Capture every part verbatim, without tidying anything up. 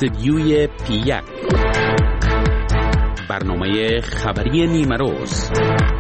استدیوی پی یک، برنامه خبری نیمه روز.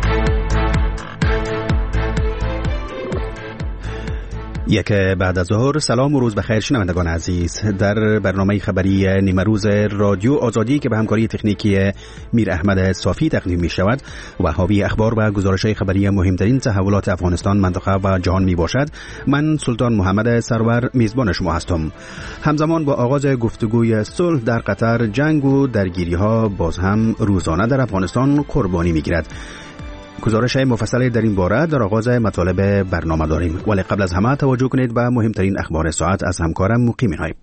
یک بعد از ظهر. سلام و روز بخیر شنوندگان عزیز. در برنامه خبری نیمه روز رادیو آزادی که به همکاری تکنیکی میر احمد صافی تقدیم می شود و حاوی اخبار و گزارش‌های خبری مهمترین تحولات افغانستان، منطقه و جهان می باشد، من سلطان محمد سرور میزبان شما هستم. همزمان با آغاز گفتگوی صلح در قطر، جنگ و درگیری‌ها باز هم روزانه در افغانستان قربانی می‌گیرد. گزارش مفصلی در این باره در آغاز مطالب برنامه داریم، ولی قبل از همه توجه کنید به مهمترین اخبار ساعت از همکارم مقیمین های.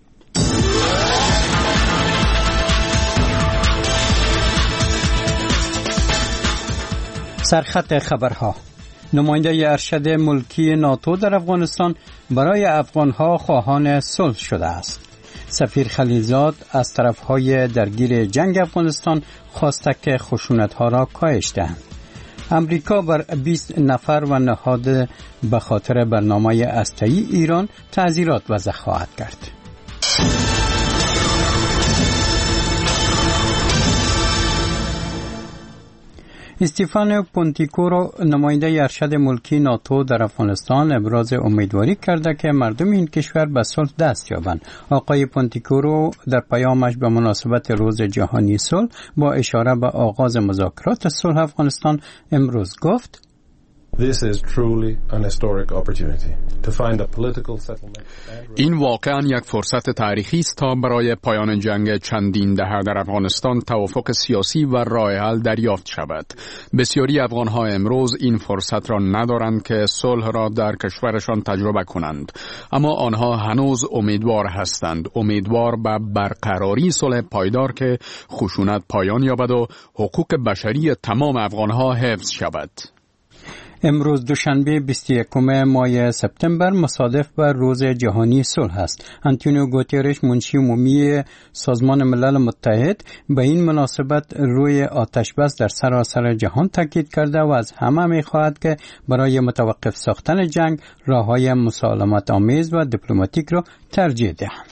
سرخط خبرها. نماینده ارشد ملکی ناتو در افغانستان برای افغانها خواهان صلح شده است. سفیر خلیلزاد از طرفهای درگیر جنگ افغانستان خواسته که خشونت‌ها را کاهش دهند. امریکا بر بیست نفر و نهاد به خاطر برنامه هسته‌ای ایران تعزیرات وضع خواهد کرد. استیفانو پونتیکورو، نماینده ارشد ملکی ناتو در افغانستان، ابراز امیدواری کرده که مردم این کشور به صلح دست یابند. آقای پونتیکورو در پیامش به مناسبت روز جهانی صلح با اشاره به آغاز مذاکرات صلح افغانستان امروز گفت: This is truly an historic opportunity to find a political settlement. این واقعاً یک فرصت تاریخی است تا برای پایان جنگ چندین دهه در افغانستان توافق سیاسی و راه حل دریافت شود. بسیاری افغان‌ها امروز این فرصت را ندارند که صلح را در کشورشان تجربه کنند، اما آنها هنوز امیدوار هستند، امیدوار به برقراری صلح پایدار که خشونت پایان یابد و حقوق بشری تمام افغان‌ها حفظ شود. امروز دوشنبه بیست و یکم ماه سپتامبر مصادف بر روز جهانی صلح است. آنتونیو گوترش، منشی عمومی سازمان ملل متحد، به این مناسبت روی آتش بس در سراسر جهان تاکید کرده و از همه می‌خواهد که برای متوقف ساختن جنگ راه‌های مسالمت آمیز و دیپلماتیک را ترجیح دهند.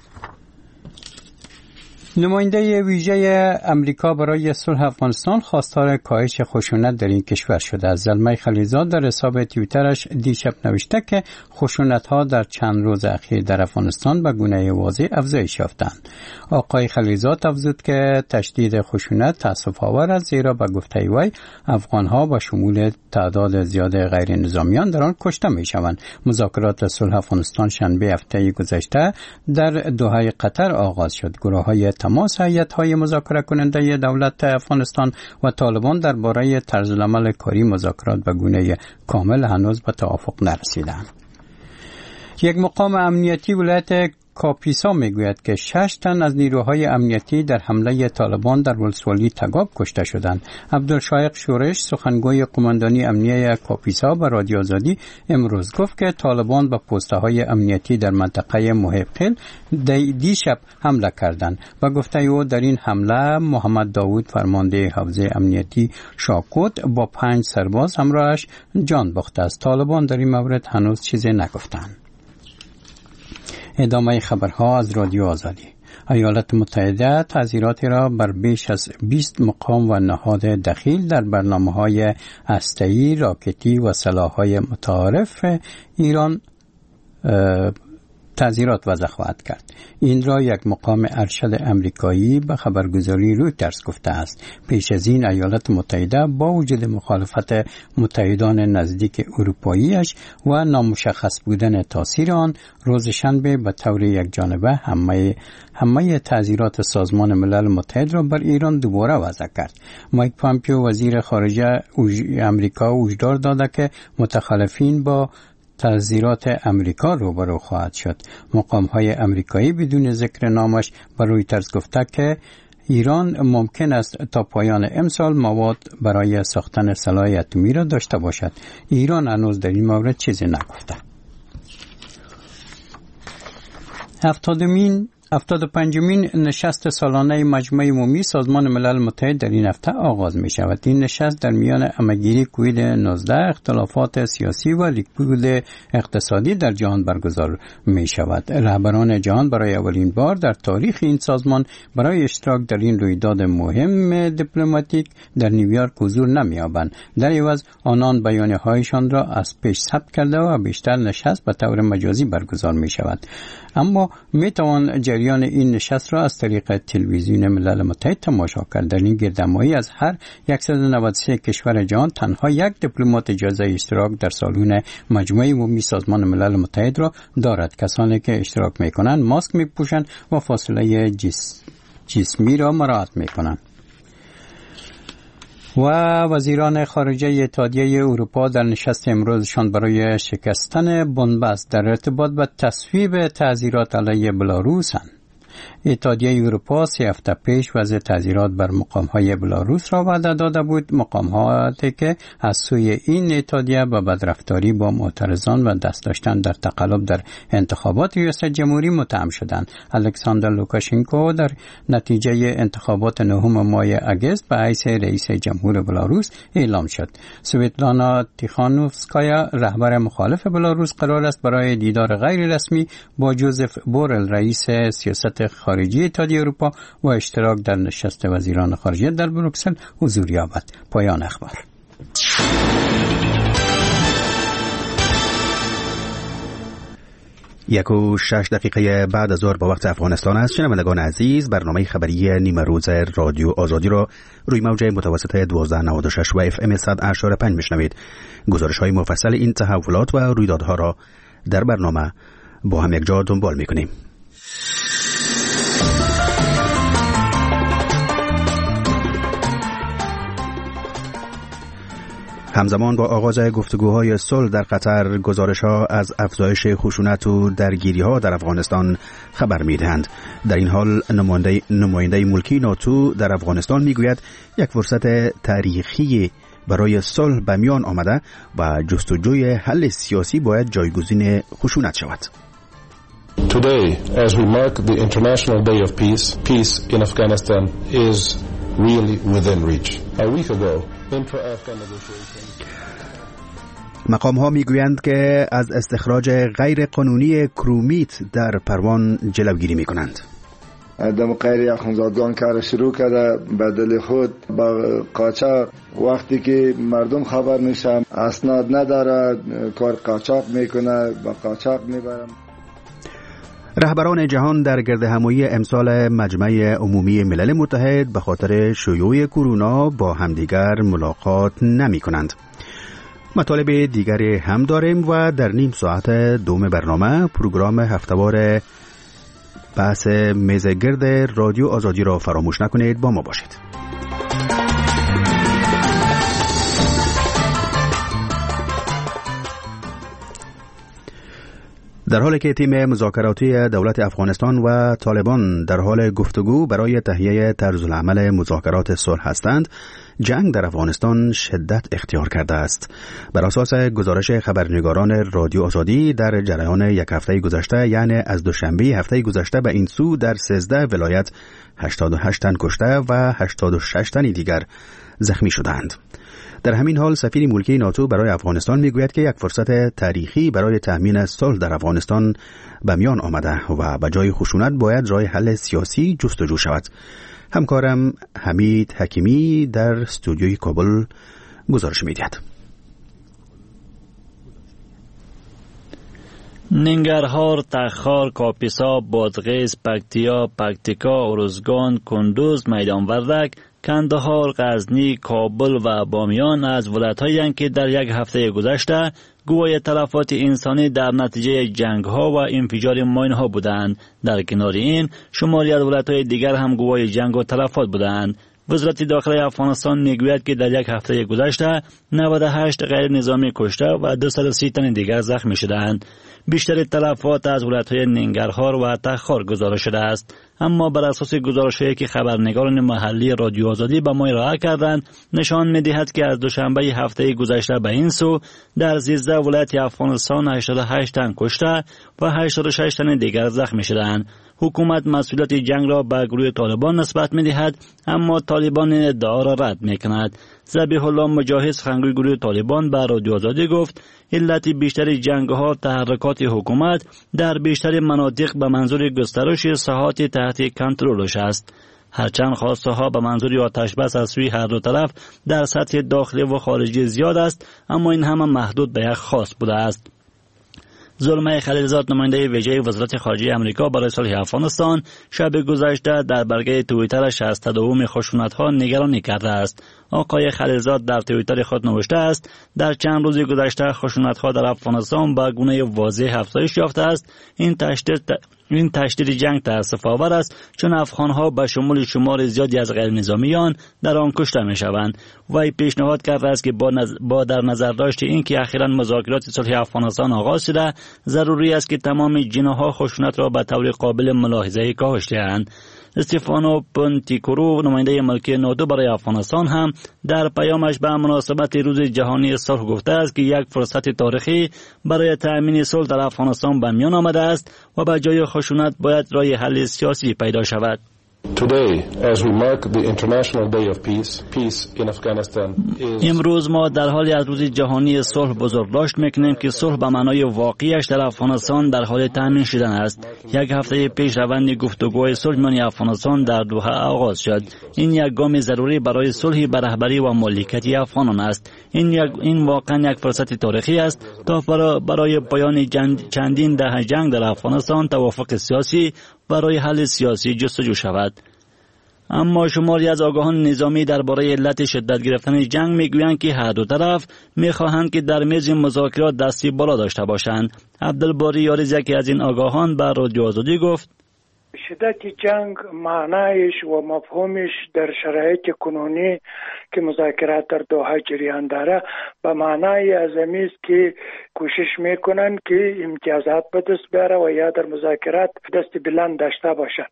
نماینده ویژه امریکا برای صلح افغانستان خواستار کاهش خشونت در این کشور شده است. زلمه خلیلزاد در حساب توییترش دیشب نوشته که خشونت‌ها در چند روز اخیر در افغانستان به گونه واضح افزایش یافتند. آقای خلیلزاد افزود که تشدید خشونت تأسف‌آور است، زیرا به گفته وی افغان‌ها با شمول تعداد زیاد غیر نظامیان در آن کشته می‌شوند. مذاکرات صلح افغانستان شنبه هفته گذشته در دوحه قطر آغاز شد. گروه‌های تماس هیئت‌های مذاکره کننده دولت افغانستان و طالبان درباره طرزالعمل کاری مذاکرات به گونه کامل هنوز به توافق نرسیدند. یک مقام امنیتی ولایت کاپیسا میگوید که شش تن از نیروهای امنیتی در حمله طالبان در ولسوالی تگاب کشته شدند. عبدالشایق شورش، سخنگوی قماندانی امنیه کاپیسا، به رادیو آزادی امروز گفت که طالبان به پست‌های امنیتی در منطقه محب خیل دیشب حمله کردند و گفته او در این حمله محمد داوود، فرمانده حوزه امنیتی شاکوت، با پنج سرباز همراهش جان باخته است. طالبان در این مورد هنوز چیزی نگفتند. ادامه خبرها از رادیو آزادی. ایالات متحده تعزیراتی را بر بیش از بیست مقام و نهاد دخیل در برنامه‌های هسته‌ای، راکتی و سلاح‌های متعارف ایران تعزیرات وضع خواهد کرد. این را یک مقام ارشد امریکایی به خبرگزاری رویترز گفته است. پیش از این ایالات متحده با وجود مخالفت متحدان نزدیک اروپاییش و نامشخص بودن تاثیر آن، روز شنبه به طور یکجانبه همه همه تعزیرات سازمان ملل متحد را بر ایران دوباره وضع کرد. مایک پامپیو، وزیر خارجه امریکا، هشدار داده که متخلفین با تعزیرات امریکا روبرو خواهد شد. مقام‌های امریکایی بدون ذکر نامش به رویترز گفته که ایران ممکن است تا پایان امسال مواد برای ساختن سلاح اتمی را داشته باشد. ایران هنوز در این مورد چیزی نگفته. هفتادمین هفتاد و پنجمین نشست سالانه مجمع عمومی سازمان ملل متحد در این هفته آغاز می شود. این نشست در میان همگیری کووید نوزده، اختلافات سیاسی و رکود اقتصادی در جهان برگزار می شود. رهبران جهان برای اولین بار در تاریخ این سازمان برای اشتراک در این رویداد مهم دیپلماتیک در نیویورک حضور نمی یابند. در عوض آنان بیانیه هایشان را از پیش ثبت کرده و بیشتر نشست به طور مجازی برگزار می شود. اما می توان جریان این نشست را از طریق تلویزیون ملل متحد تماشا کرد. در این گردهمایی از هر صد و نود و سه کشور جهان تنها یک دیپلمات اجازه اشتراک در سالن مجمع عمومی سازمان ملل متحد را دارد. کسانی که اشتراک می کنند ماسک می پوشند و فاصله جس... جسمی را مراعات می کنند. و وزیران خارجه اتحادیه اروپا در نشست امروزشان برای شکستن بنبست در ارتباط با تصویب تعزیرات علیه بلاروسند. اتحادیه اروپا سه هفته پیش وضع تعزیرات بر مقام‌های بلاروس را وعده داده بود، مقام‌هایی که از سوی این اتحادیه به بدرفتاری با معترضان و دست داشتن در تقلب در انتخابات ریاست جمهوری متهم شدند. الکساندر لوکاشنکو در نتیجه انتخابات نهم ماه اگست به حیث رئیس جمهور بلاروس اعلام شد. سویتلانا تیخانوفسکایا رهبر مخالف بلاروس قرار است برای دیدار غیر رسمی با جوزف بورل رئیس سیاست خارجی اتحادیه اروپا و اشتراک در نشست وزیران خارجه در بروکسل حضور یابد. پایان اخبار. یک و شش دقیقه بعد از ظهر با وقت افغانستان است. شنوندگان عزیز، برنامه خبری نیمه روز رادیو آزادی را روی موج متوسط دوازده نود و شش و اف ام صد و هشت و پنج میشنوید. گزارش های مفصل این تحولات و رویدادها را در برنامه با هم یک جا دنبال میکنیم. همزمان با آغاز گفتگوهای صلح در قطر، گزارش‌ها از افزایش خشونت و درگیری‌ها در افغانستان خبر می‌دهند. در این حال نماینده نماینده ملکی ناتو در افغانستان می‌گوید یک فرصت تاریخی برای صلح به میان آمده و جستجوی حل سیاسی باید جایگزین خشونت شود. Today, as we mark the International Day of Peace, peace in Afghanistan is really within reach. A week ago, intra-Afghan negotiations. مقام ها می گویند که از استخراج غیر قانونی کرومیت در پروان جلوگیری می کنند. دموقری اخوندزادگان کار شروع کرده به دل خود با قاچاق. وقتی که مردم خبر میشن اسناد نداره، کار قاچاق میکنه، با قاچاق میبرم. رهبران جهان در گردهمایی امسال مجمع عمومی ملل متحد به خاطر شیوع کرونا با همدیگر ملاقات نمی کنند. مطالب دیگری هم داریم و در نیم ساعت دوم برنامه پروگرام هفته‌وار بحث میز گرد رادیو آزادی را فراموش نکنید. با ما باشید. در حالی که تیم مذاکراتی دولت افغانستان و طالبان در حال گفتگو برای تهیه طرزالعمل مذاکرات صلح هستند، جنگ در افغانستان شدت اختیار کرده است. بر اساس گزارش خبرنگاران رادیو آزادی در جریان یک هفته گذشته، یعنی از دوشنبه هفته گذشته به این سو، در سیزده ولایت هشتاد و هشت تن کشته و هشتاد و شش تن دیگر زخمی شدند. در همین حال سفیر ملکی ناتو برای افغانستان میگوید که یک فرصت تاریخی برای تأمین صلح در افغانستان به میان آمده و به جای خشونت باید راه حل سیاسی جستجو شود. همکارم حمید حکیمی در استودیوی کابل گزارش میدهد. ننگرهار، تخار، کاپیسا، بادغیس، پکتیا، پکتیکا، ارزگان، کندوز، میدان وردک، کندهار، غزنی، کابل و بامیان از ولایت‌هایی هستند که در یک هفته گذشته گواه تلفات انسانی در نتیجه جنگ‌ها و انفجار ماین‌ها بودند. در کنار این شماری از ولایت‌های دیگر هم گواه جنگ و تلفات بودند. وزارت داخلی افغانستان میگوید که در یک هفته گذشته نود و هشت غیر نظامی کشته و دویست و سی تن دیگر زخمی شدند. بیشتر تلفات از ولایت‌های ننگرهار و تخار گزارش شده است. اما بر اساس گزارش‌هایی که خبرنگاران محلی رادیو آزادی به ما ارائه کردند نشان می‌دهد که از دوشنبه هفته گذشته به این سو در سیزده ولایت افغانستان هشتاد و هشت تن کشته و هشتاد و شش تن دیگر زخمی شدند. حکومت مسئولیت جنگ را به گروه طالبان نسبت می‌دهد اما طالبان ادعا را رد می‌کند. ذبیح الله مجاهد سخنگوی گروه طالبان به رادیو آزادی گفت علت بیشتر جنگ‌ها تحرکات حکومت در بیشتر مناطق به منظور گسترش ساحات تحت کنترلش است. هرچند خواسته ها به منظور آتش بس از سوی هر دو طرف در سطح داخلی و خارجی زیاد است اما این همه محدود به یک خاص بوده است. زلمه خلیلزاد نماینده ویژه وزارت خارجه آمریکا برای صلح افغانستان شب گذشته در برگه توییترش از تداوم خشونت‌ها نگرانی کرده است. آقای خلیلزاد در توییتر خود نوشته است در چند روز گذشته خشونت‌ها در افغانستان به گونه واضح افزایش یافته است. این تشدید این تشدید جنگ تأسف‌آور است چون افغان‌ها به شمول شمار زیادی از غیر نظامیان در آن کشته می‌شوند. وی پیشنهاد کرده است که با, نظ... با در نظر داشت اینکه اخیراً مذاکرات صلح افغانستان آغاز شده ضروری است که تمام جناح‌ها خشونت را به طور قابل ملاحظه کاهش دهند. استفانو پونتیکورو نماینده ملکی ناتو برای افغانستان هم در پیامش به مناسبت روز جهانی صلح گفته است که یک فرصت تاریخی برای تأمین صلح در افغانستان به میان آمده است و به جای خشونت باید راه حل سیاسی پیدا شود. Today, as we mark the International Day of Peace, peace in Afghanistan is... امروز ما در حالی از روز جهانی صلح بزرگداشت میکنیم که صلح به معنای واقعیش در افغانستان در حال تامین شدن است. یک هفته پیش روند گفتگوهای صلح میان افغانستان در دوحه آغاز شد. این یک گام ضروری برای صلح به رهبری و مالکیت افغانان است. این یک این واقعا یک فرصت تاریخی است تا برای پایان چندین دهه جنگ در افغانستان توافق سیاسی برای حل سیاسی جستجو شود. اما شماری از آگاهان نظامی درباره علت شدت گرفتن جنگ میگویند که هر دو طرف میخواهند که در میز مذاکرات دستی بالا داشته باشند. عبدالباری یاریز یکی از این آگاهان به رادیو آزادی گفت شدت جنگ معنایش و مفهومش در شرایط کنونی که مذاکرات در دوحه جریان داره به معنای ازمی است که کوشش میکنن که امتیازات به دست بیاره و یا در مذاکرات دست بلند داشته باشند.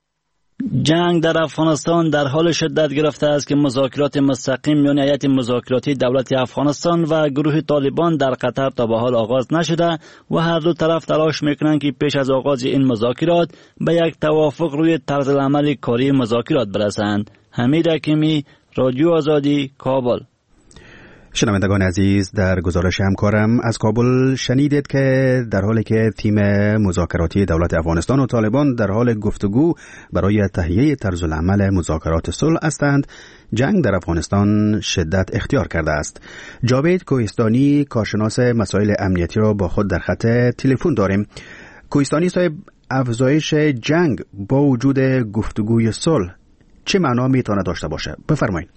جنگ در افغانستان در حال شدت گرفته است که مذاکرات مستقیم میان هیئت مذاکراتی دولت افغانستان و گروه طالبان در قطر تا به حال آغاز نشده و هر دو طرف تلاش میکنند که پیش از آغاز این مذاکرات به یک توافق روی طرز العمل کاری مذاکرات برسند. حمید حکیمی، رادیو آزادی، کابل. شنوندگان عزیز، در گزارش همکارم از کابل شنیدید که در حالی که تیم مذاکراتی دولت افغانستان و طالبان در حال گفتگو برای تهیه طرز العمل مذاکرات صلح هستند، جنگ در افغانستان شدت اختیار کرده است. جاوید کوهستانی، کارشناس مسائل امنیتی را با خود در خط تلفن داریم. کوهستانی صاحب، افزایش جنگ با وجود گفتگوی صلح چه معنا میتونه داشته باشه؟ بفرمایید.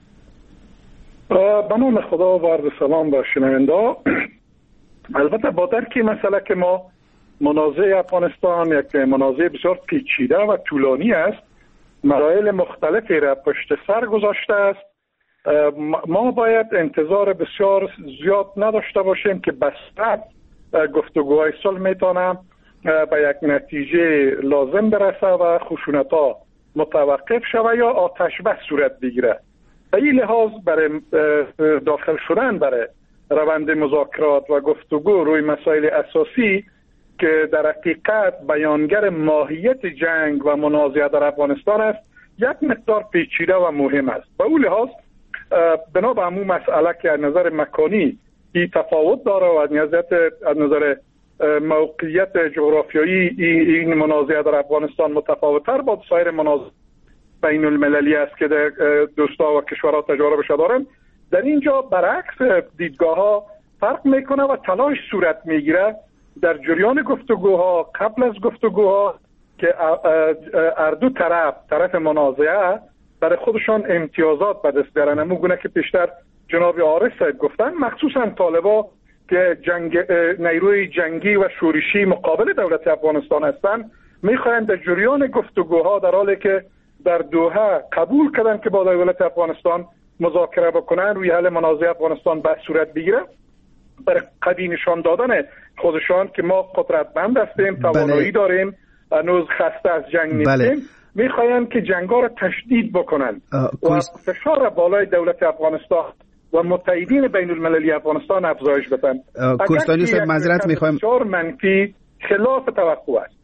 به نام خدا و عرض سلام به شنونده. البته با درک مسئله که ما منازعه افغانستان یک منازعه بسیار پیچیده و طولانی است، مراحل مختلفی را پشت سر گذاشته است. ما باید انتظار بسیار زیاد نداشته باشیم که بسته گفتگوهای صلح میتونه به یک نتیجه لازم برسه و خشونت‌ها متوقف شود یا آتش بس صورت بگیره. به این لحاظ برای داخل شدن برای روند مذاکرات و گفتگو روی مسائل اساسی که در حقیقت بیانگر ماهیت جنگ و منازعه در افغانستان است، یک مقدار پیچیده و مهم است. به اون لحاظ بنا به همون مسئله که از نظر مکانی این تفاوت داره و از نظر از نظر موقعیت جغرافیایی این منازعه در افغانستان متفاوت‌تر با سایر منازعه بین المللی است که دوستا و کشورها تجاربش دارن. در اینجا برعکس دیدگاه ها فرق میکنه و تلاش صورت میگیره در جریان گفتگوها، قبل از گفتگوها، که هر دو طرف طرف منازعه برای خودشان امتیازات به دست بیارن. همون گونه که پیشتر جناب عارف صاحب گفتن، مخصوصا طالبا که جنگ نیروی جنگی و شورشی مقابل دولت افغانستان هستند، میخواهند در جریان گفتگوها در حالی که در دوحه قبول کردن که با دولت افغانستان مذاکره بکنن روی حل منازعه افغانستان به صورت بگیره، برای قوی نشان دادن خودشان که ما قدرتمند هستیم، توانایی داریم هنوز خسته از جنگ نیستیم. بله. میخواین که جنگا را تشدید بکنن و فشار بالای دولت افغانستان و متحدین بین المللی افغانستان افزایش بدن. کوهستانی صاحب معذرت میخوایم، فشار منفی خلاف توقع است.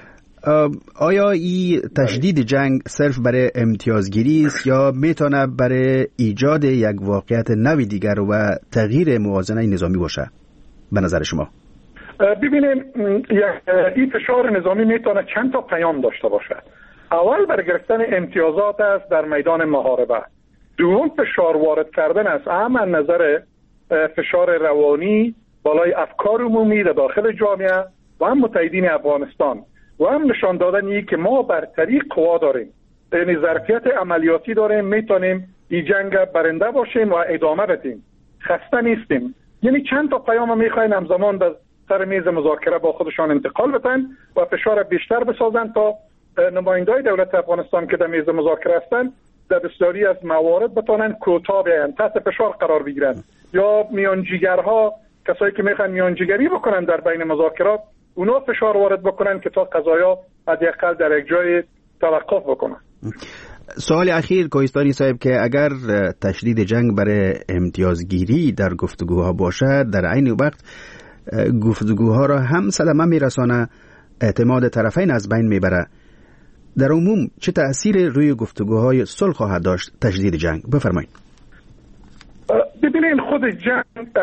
آیا این تشدید جنگ صرف برای امتیازگیری است یا میتونه برای ایجاد یک واقعیت نوی دیگر و تغییر موازنه نظامی باشه به نظر شما؟ ببینید این فشار نظامی میتونه چند تا پیام داشته باشه. اول برای گرفتن امتیازات است در میدان محاربه. دوم فشار وارد کردن است، هم از نظر فشار روانی بالای افکار عمومی در داخل جامعه و هم متحدین افغانستان و هم نشان دادنی که ما برتری قوا داریم، یعنی ظرفیت عملیاتی داریم، میتونیم این جنگ برنده باشیم و ادامه بدیم، خسته نیستیم. یعنی چند تا پیام میخواین همزمان در سر میز مذاکره با خودشان انتقال بدن و فشار بیشتر بسازن تا نمایندای دولت افغانستان که در میز مذاکره هستند در بسیاری از موارد بتونن کوتاه بیان، تحت فشار قرار بگیرن، یا میانجیگرها، کسایی که میخوان میانجیگری بکنن در بین مذاکرات، اونا فشار وارد بکنن که تا قضایا حداقل در یک جای توقف بکنن. سوال اخیر کوهستانی صاحب که اگر تشدید جنگ برای امتیازگیری در گفتگوها باشد، در عین وقت گفتگوها را هم صدمه میرسانه، اعتماد طرفین از بین میبره، در عموم چه تأثیر روی گفتگوهای صلح خواهد داشت تشدید جنگ؟ بفرمایید. ببینید خود جنگ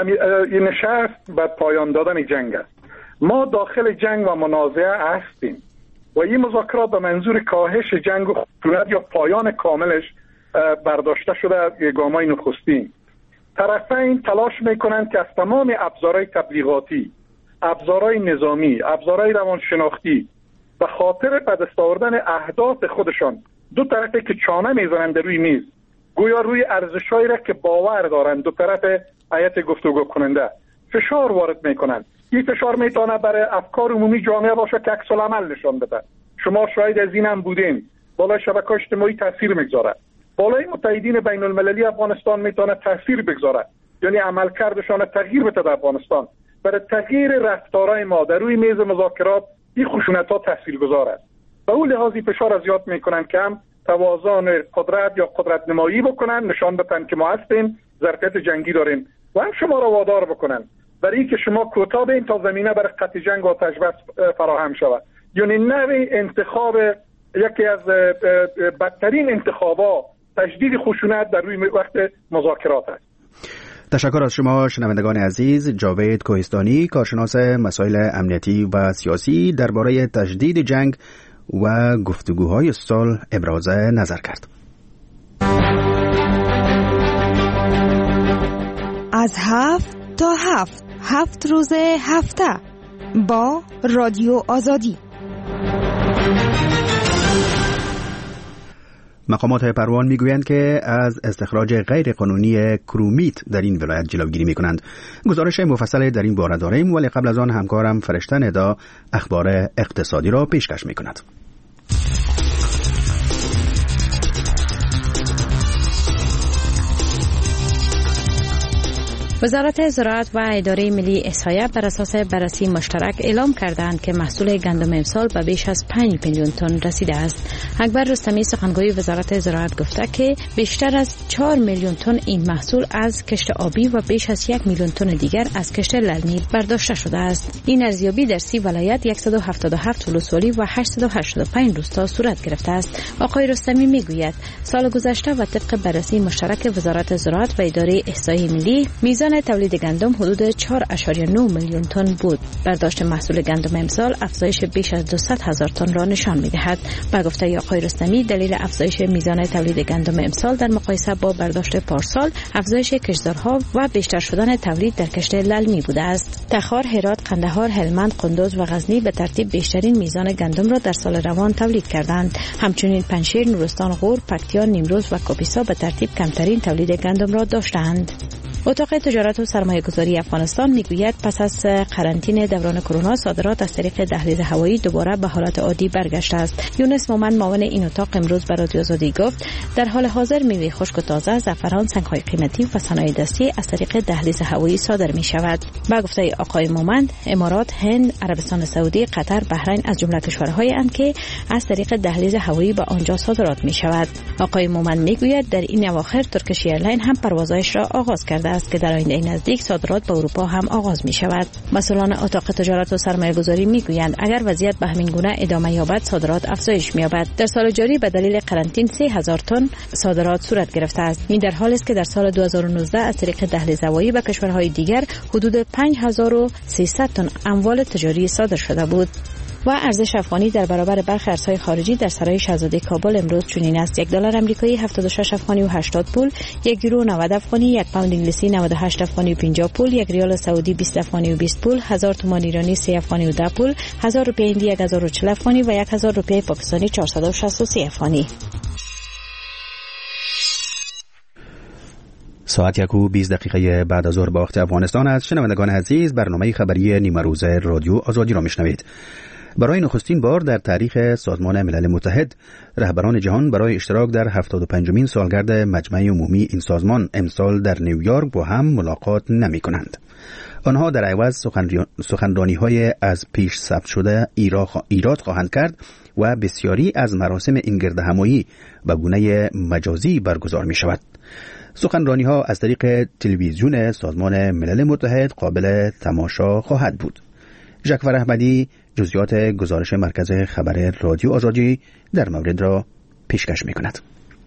نشست بر پایان دادن جنگ است. ما داخل جنگ و منازعه هستیم و این مذاکرات به منظور کاهش جنگ و خشونت یا پایان کاملش برداشته شده گامای نخستی. طرفین تلاش میکنند که از تمام ابزارهای تبلیغاتی، ابزارهای نظامی، ابزارهای روانشناختی به خاطر به دست آوردن اهداف خودشان دو طرفه که چانه میزنند روی میز، گویا روی ارزشهایی را که باور دارند دو طرف هیئت گفتگو کننده فشار وارد میکنند. این فشار میتونه برای افکار عمومی جامعه باشه که عکس العمل نشان بده. شما شاید از این هم بودین، بالای شبکه‌های اجتماعی تاثیر میگذاره، بالای متحدین بین المللی افغانستان میتونه تاثیر بگذاره، یعنی عملکردشان تغییر بده در افغانستان. برای تغییر رفتارهای ما در روی میز مذاکرات این خشونت‌ها تاثیرگذار است. به اون لحاظ فشار از یاد میکنن که هم توازن قدرت یا قدرت نمایی بکنن، نشان بدن که ما هستیم، ظرفیت جنگی داریم، و هم شما را وادار بکنن برای اینکه شما کوتاه بین تا زمینه برای قطع جنگ و آتش بس فراهم شود. یعنی نوع انتخاب یکی از بدترین انتخابات تجدید خشونت در روی وقت مذاکرات است. تشکر از شما شنوندگان عزیز. جاوید کوهستانی، کارشناس مسائل امنیتی و سیاسی، درباره تجدید جنگ و گفتگوهای صلح ابراز نظر کرد. از هفت تا هفت هفت روز هفته با رادیو آزادی. مقامات پروان میگویند که از استخراج غیر قانونی کرومیت در این ولایت جلوگیری میکنند. گزارش مفصل در این باره داریم، ولی قبل از آن همکارم فرشته ندا اخبار اقتصادی را پیشکش میکند. وزارت زراعت و اداره ملی احصایه بر اساس بررسی مشترک اعلام کردند که محصول گندم امسال به بیش از پنج میلیون تن رسیده است. اکبر رستمی سخنگوی وزارت زراعت گفته که بیشتر از چهار میلیون تن این محصول از کشت آبی و بیش از یک میلیون تن دیگر از کشت للمی برداشته شده است. این ارزیابی در سی ولایت صد و هفتاد و هفت ولسوالی و هشتصد و هشتاد و پنج روستا صورت گرفته است. آقای رستمی میگوید سال گذشته و طبق بررسی مشترک وزارت زراعت و اداره احصای ملی میزان تولید گندم حدود چهار ممیز نه میلیون تن بود. برداشت محصول گندم امسال افزایش بیش از دویست هزار تن را نشان می‌دهد. با گفته آقای رستمی دلیل افزایش میزان تولید گندم امسال در مقایسه با برداشت پارسال افزایش کشتزارها و بیشتر شدن تولید در کشت للمی بوده است. تخار، هرات، قندهار، هلمند، قندوز و غزنی به ترتیب بیشترین میزان گندم را در سال روان تولید کردند. همچنین پنجشیر، نورستان، غور، پکتیا، نیمروز و کاپیسا به ترتیب کمترین تولید گندم را داشتند. اتاق تجارت و سرمایه‌گذاری افغانستان میگوید پس از قرنطینه دوران کرونا صادرات از طریق دهلیز هوایی دوباره به حالت عادی برگشته است. یونس مومن معاون این اتاق امروز به رادیو آزادی گفت در حال حاضر میوه خشک و تازه، زعفران، سنگ‌های قیمتی و صنایع دستی از طریق دهلیز هوایی صادر می شود. با گفته آقای مومن، امارات، هند، عربستان سعودی، قطر، بحرین از جمله کشورهایی اند که از طریق دهلیز هوایی به آنجا صادرات می شود. آقای مومن میگوید در این اواخر ترکیش ایرلاین هم پروازهایش را آغاز کرده است که در آینده نزدیک صادرات به اروپا هم آغاز می شود. مسئولان اتاق تجارت و سرمایه‌گذاری میگویند اگر وضعیت به همین گونه ادامه یابد صادرات افزایش می‌یابد. در سال جاری به دلیل قرنطینه سه هزار تن صادرات صورت گرفته است. این در حالی است که در سال دو هزار و نوزده از طریق دهلیز هوایی به کشورهای دیگر حدود پنج هزار و سیصد تن اموال تجاری صادر شده بود. و ارزش افغانی در برابر برخی ارزهای خارجی در سرای شاهزاده کابل امروز چنین است: یک دلار آمریکایی هفتاد و شش افغانی و هشتاد پول، یک یورو نود افغانی، یک پوند انگلیسی نود و هشت افغانی و پنجاه پول، یک ریال سعودی بیست افغانی و بیست پول، هزار تومان ایرانی سه افغانی و ده پول، هزار روپیه هندی یک هزار و چهل افغانی و یک هزار روپیه پاکستانی چهارصد و شصت و سه افغانی. ساعت یک و بیست دقیقه بعد از ظهر با وقت افغانستان است. شنوندگان عزیز، برنامه خبری نیمه روز رادیو آزادی را میشنوید. برای نخستین بار در تاریخ سازمان ملل متحد رهبران جهان برای اشتراک در هفتاد و پنجمین سالگرد مجمع عمومی این سازمان امسال در نیویورک با هم ملاقات نمی کنند. آنها در عوض سخنرانی های از پیش ثبت شده ایراد خواهند کرد و بسیاری از مراسم این گرد همایی به گونه مجازی برگزار می شود. سخنرانی ها از طریق تلویزیون سازمان ملل متحد قابل تماشا خواهد بود. ژکور احمدی جزئیات گزارش مرکز خبر رادیو آزادی در مورد را پیشکش می کند.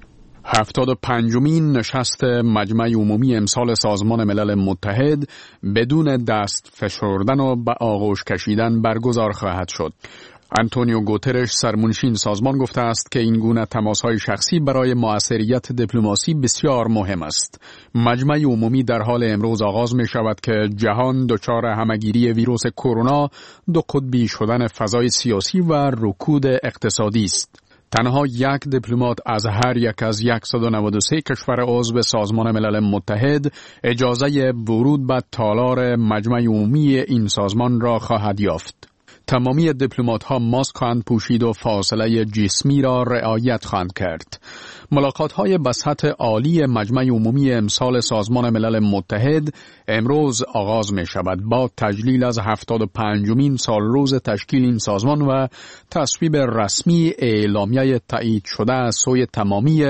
هفتاد و پنجمین نشست مجمع عمومی امسال سازمان ملل متحد بدون دست فشردن و به آغوش کشیدن برگزار خواهد شد. آنتونیو گوترش سرمنشین سازمان گفته است که این گونه تماس‌های شخصی برای مؤثریت دیپلماسی بسیار مهم است. مجمع عمومی در حال امروز آغاز می شود که جهان دچار همه‌گیری ویروس کرونا، دو قطبی شدن فضای سیاسی و رکود اقتصادی است. تنها یک دیپلمات از هر یک از صد و نود و سه کشور عضو سازمان ملل متحد اجازه ورود به تالار مجمع عمومی این سازمان را خواهد یافت. تمامی دیپلمات ها ماسک خواهند پوشید و فاصله جسمی را رعایت خواهند کرد. ملاقات های به سطح عالی مجمع عمومی امسال سازمان ملل متحد امروز آغاز می شود با تجلیل از هفتاد و پنجمین سال روز تشکیل این سازمان و تصویب رسمی اعلامیه تایید شده از سوی تمامی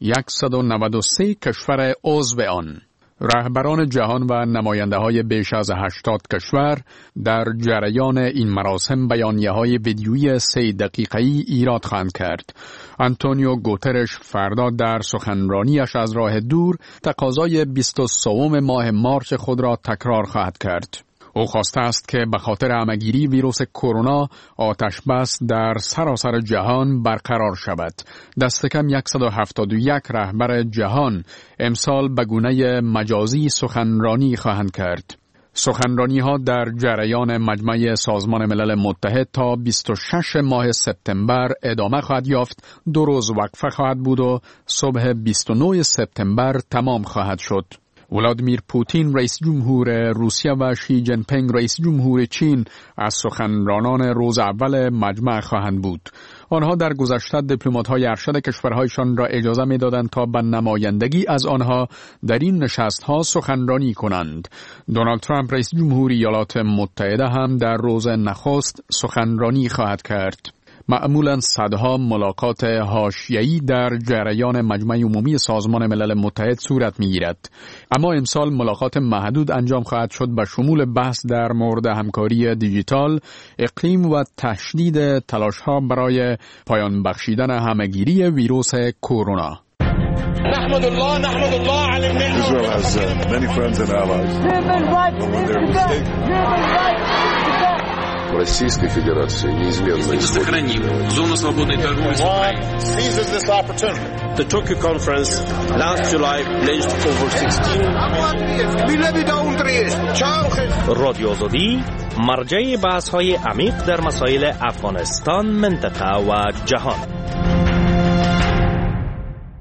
صد و نود و سه کشور عضو آن. رهبران جهان و نماینده های بیش از هشتاد کشور در جریان این مراسم بیانیه های ویدیویی سه دقیقه‌ای ایراد خواهند کرد. آنتونیو گوترش فردا در سخنرانیش از راه دور تقاضای بیست و سه ماه مارچ خود را تکرار خواهد کرد. او خواسته است که به خاطر همه‌گیری ویروس کرونا آتش بس در سراسر جهان برقرار شود. دست کم صد و هفتاد و یک رهبر جهان امسال به گونه مجازی سخنرانی خواهند کرد. سخنرانی ها در جریان مجمع سازمان ملل متحد تا بیست و شش ماه سپتامبر ادامه خواهد یافت. دو روز وقفه خواهد بود و صبح بیست و نه سپتامبر تمام خواهد شد. ولادیمیر پوتین رئیس جمهور روسیه و شی جین پینگ رئیس جمهور چین از سخنرانان روز اول مجمع خواهند بود. آنها در گذشته دیپلمات‌های ارشد کشورهایشان را اجازه می‌دادند تا به نمایندگی از آنها در این نشست‌ها سخنرانی کنند. دونالد ترامپ رئیس جمهور ایالات متحده هم در روز نخست سخنرانی خواهد کرد. معمولاً صدها ملاقات حاشیه‌ای در جریان مجمع عمومی سازمان ملل متحد صورت می‌گیرد. اما امسال ملاقات محدود انجام خواهد شد به شمول بحث در مورد همکاری دیجیتال، اقلیم و تشدید تلاش‌ها برای پایان بخشیدن همه‌گیری ویروس کرونا. نحمد الله نحمد الله على النعمة. Israel has uh, many friends and allies. Российской Федерации неизменно сохраним зону свободной торговли с Украиной. Seizes this opportunity. The Tokyo conference last July pledged over sixteen رادیو آزادی مرجع بحث‌های عمیق در مسائل افغانستان، منطقه و جهان.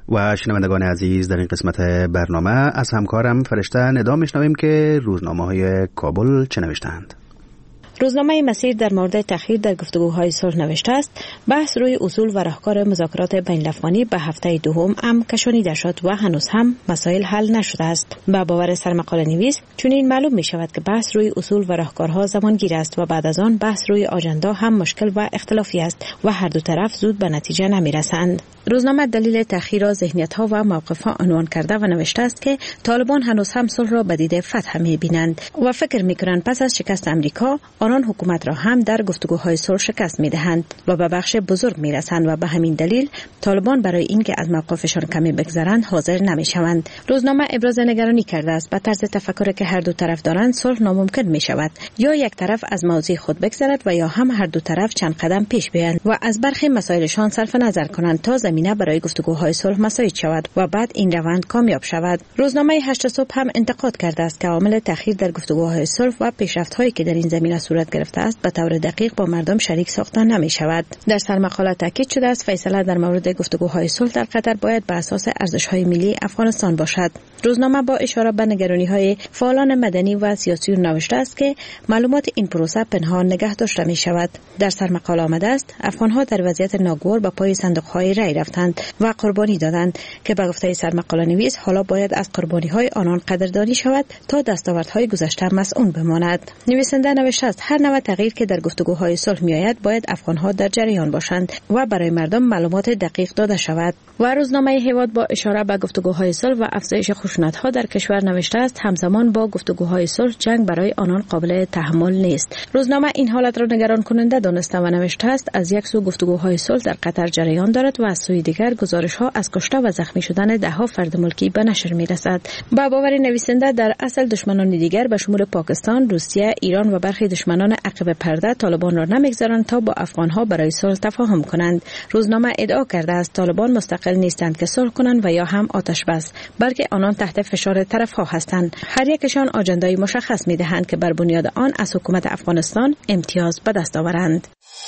و شنوندگان عزیز، در این قسمت برنامه از همکارم فرشته ندا میشنویم که روزنامه‌های کابل چه نوشتند. روزنامه مسیر در مورد تأخیر در گفتگوهای صلح نوشته است: بحث روی اصول و راهکار مذاکرات بین الافغانی به هفته دوم هم کشانیده شد و هنوز هم مسائل حل نشده است. با باور سرمقاله نویس چنین معلوم می شود که بحث روی اصول و راهکارها زمانگیر است و بعد از آن بحث روی آژاندا هم مشکل و اختلافی است و هر دو طرف زود به نتیجه نمی رسند. روزنامه دلیل تأخیر را ذهنیت‌ها و موقف‌ها عنوان کرده و نوشته است که طالبان هنوز هم صلح را به دید فتح می‌بینند و فکر می‌کنند پس از شکست امریکا آنان حکومت را هم در گفتگوهای صلح شکست می‌دهند و به بخش بزرگ می‌رسند و به همین دلیل طالبان برای اینکه از موقفشان کمی بگذرند حاضر نمی‌شوند. روزنامه ابراز نگرانی کرده است به طرز تفکری که هر دو طرف دارند صلح ناممکن می‌شود، یا یک طرف از موضوع خود بگذرد و یا هم هر دو طرف چند قدم پیش بیایند و از برخی مسائلشان صرف نظر کنند تا زمینه برای گفتگوهای صلح مساعد شود و بعد این روند کامیاب شود. روزنامه هشت صبح هم انتقاد کرده است که عامل تأخیر در گفتگوهای صلح و پیشرفت‌هایی که در این زمینه صورت گرفته است به طور دقیق با مردم شریک ساخته نمی شود. در سرمقاله تاکید شده است فیصله در مورد گفتگوهای صلح در قطر باید بر اساس ارزش‌های ملی افغانستان باشد. روزنامه با اشاره به نگرانی‌های فعالان مدنی و سیاسی نوشته است که معلومات این پروسه پنهان نگه داشته می شود. در سرمقاله آمده است افغان‌ها در وضعیت ناگوار به پای صندوق‌های رای رفتند و قربانی دادند که به گفته سرمقاله نویس حالا باید از قربانی‌های آنان قدردانی شود تا دستاوردهای گذشته مسئول بماند. نویسنده نوشته است هر نوع تغییر که در گفتگوهای صلح میآید باید افغان‌ها در جریان باشند و برای مردم معلومات دقیق داده شود. و روزنامه هیواد با اشاره به گفتگوهای صلح و افزایش خشونت‌ها در کشور نوشته است همزمان با گفتگوهای صلح جنگ برای آنان قابل تحمل نیست. روزنامه این حالت را نگران کننده دانسته و نوشته است از یک سو گفتگوهای صلح در قطر جریان دارد و از سوی دیگر گزارش‌ها از کشته و زخمی شدن ده‌ها فرد ملکی به نشر می‌رسد. با باور نویسنده در اصل دشمنان دیگر به شمول پاکستان، روسیه، ایران و برخی دشمنان عقب پرده طالبان را نمی‌گذارند تا با افغان‌ها برای صلح تفاهم کنند. روزنامه ادعا کرده است طالبان مستقل نیستند که صلح کنند و یا هم آتش بس، بلکه آنان تحت فشار طرف‌ها هستند. هر یکشان آجندای مشخص می‌دهند که بر بنیاد آن از حکومت افغانستان امتیاز به دست آورند.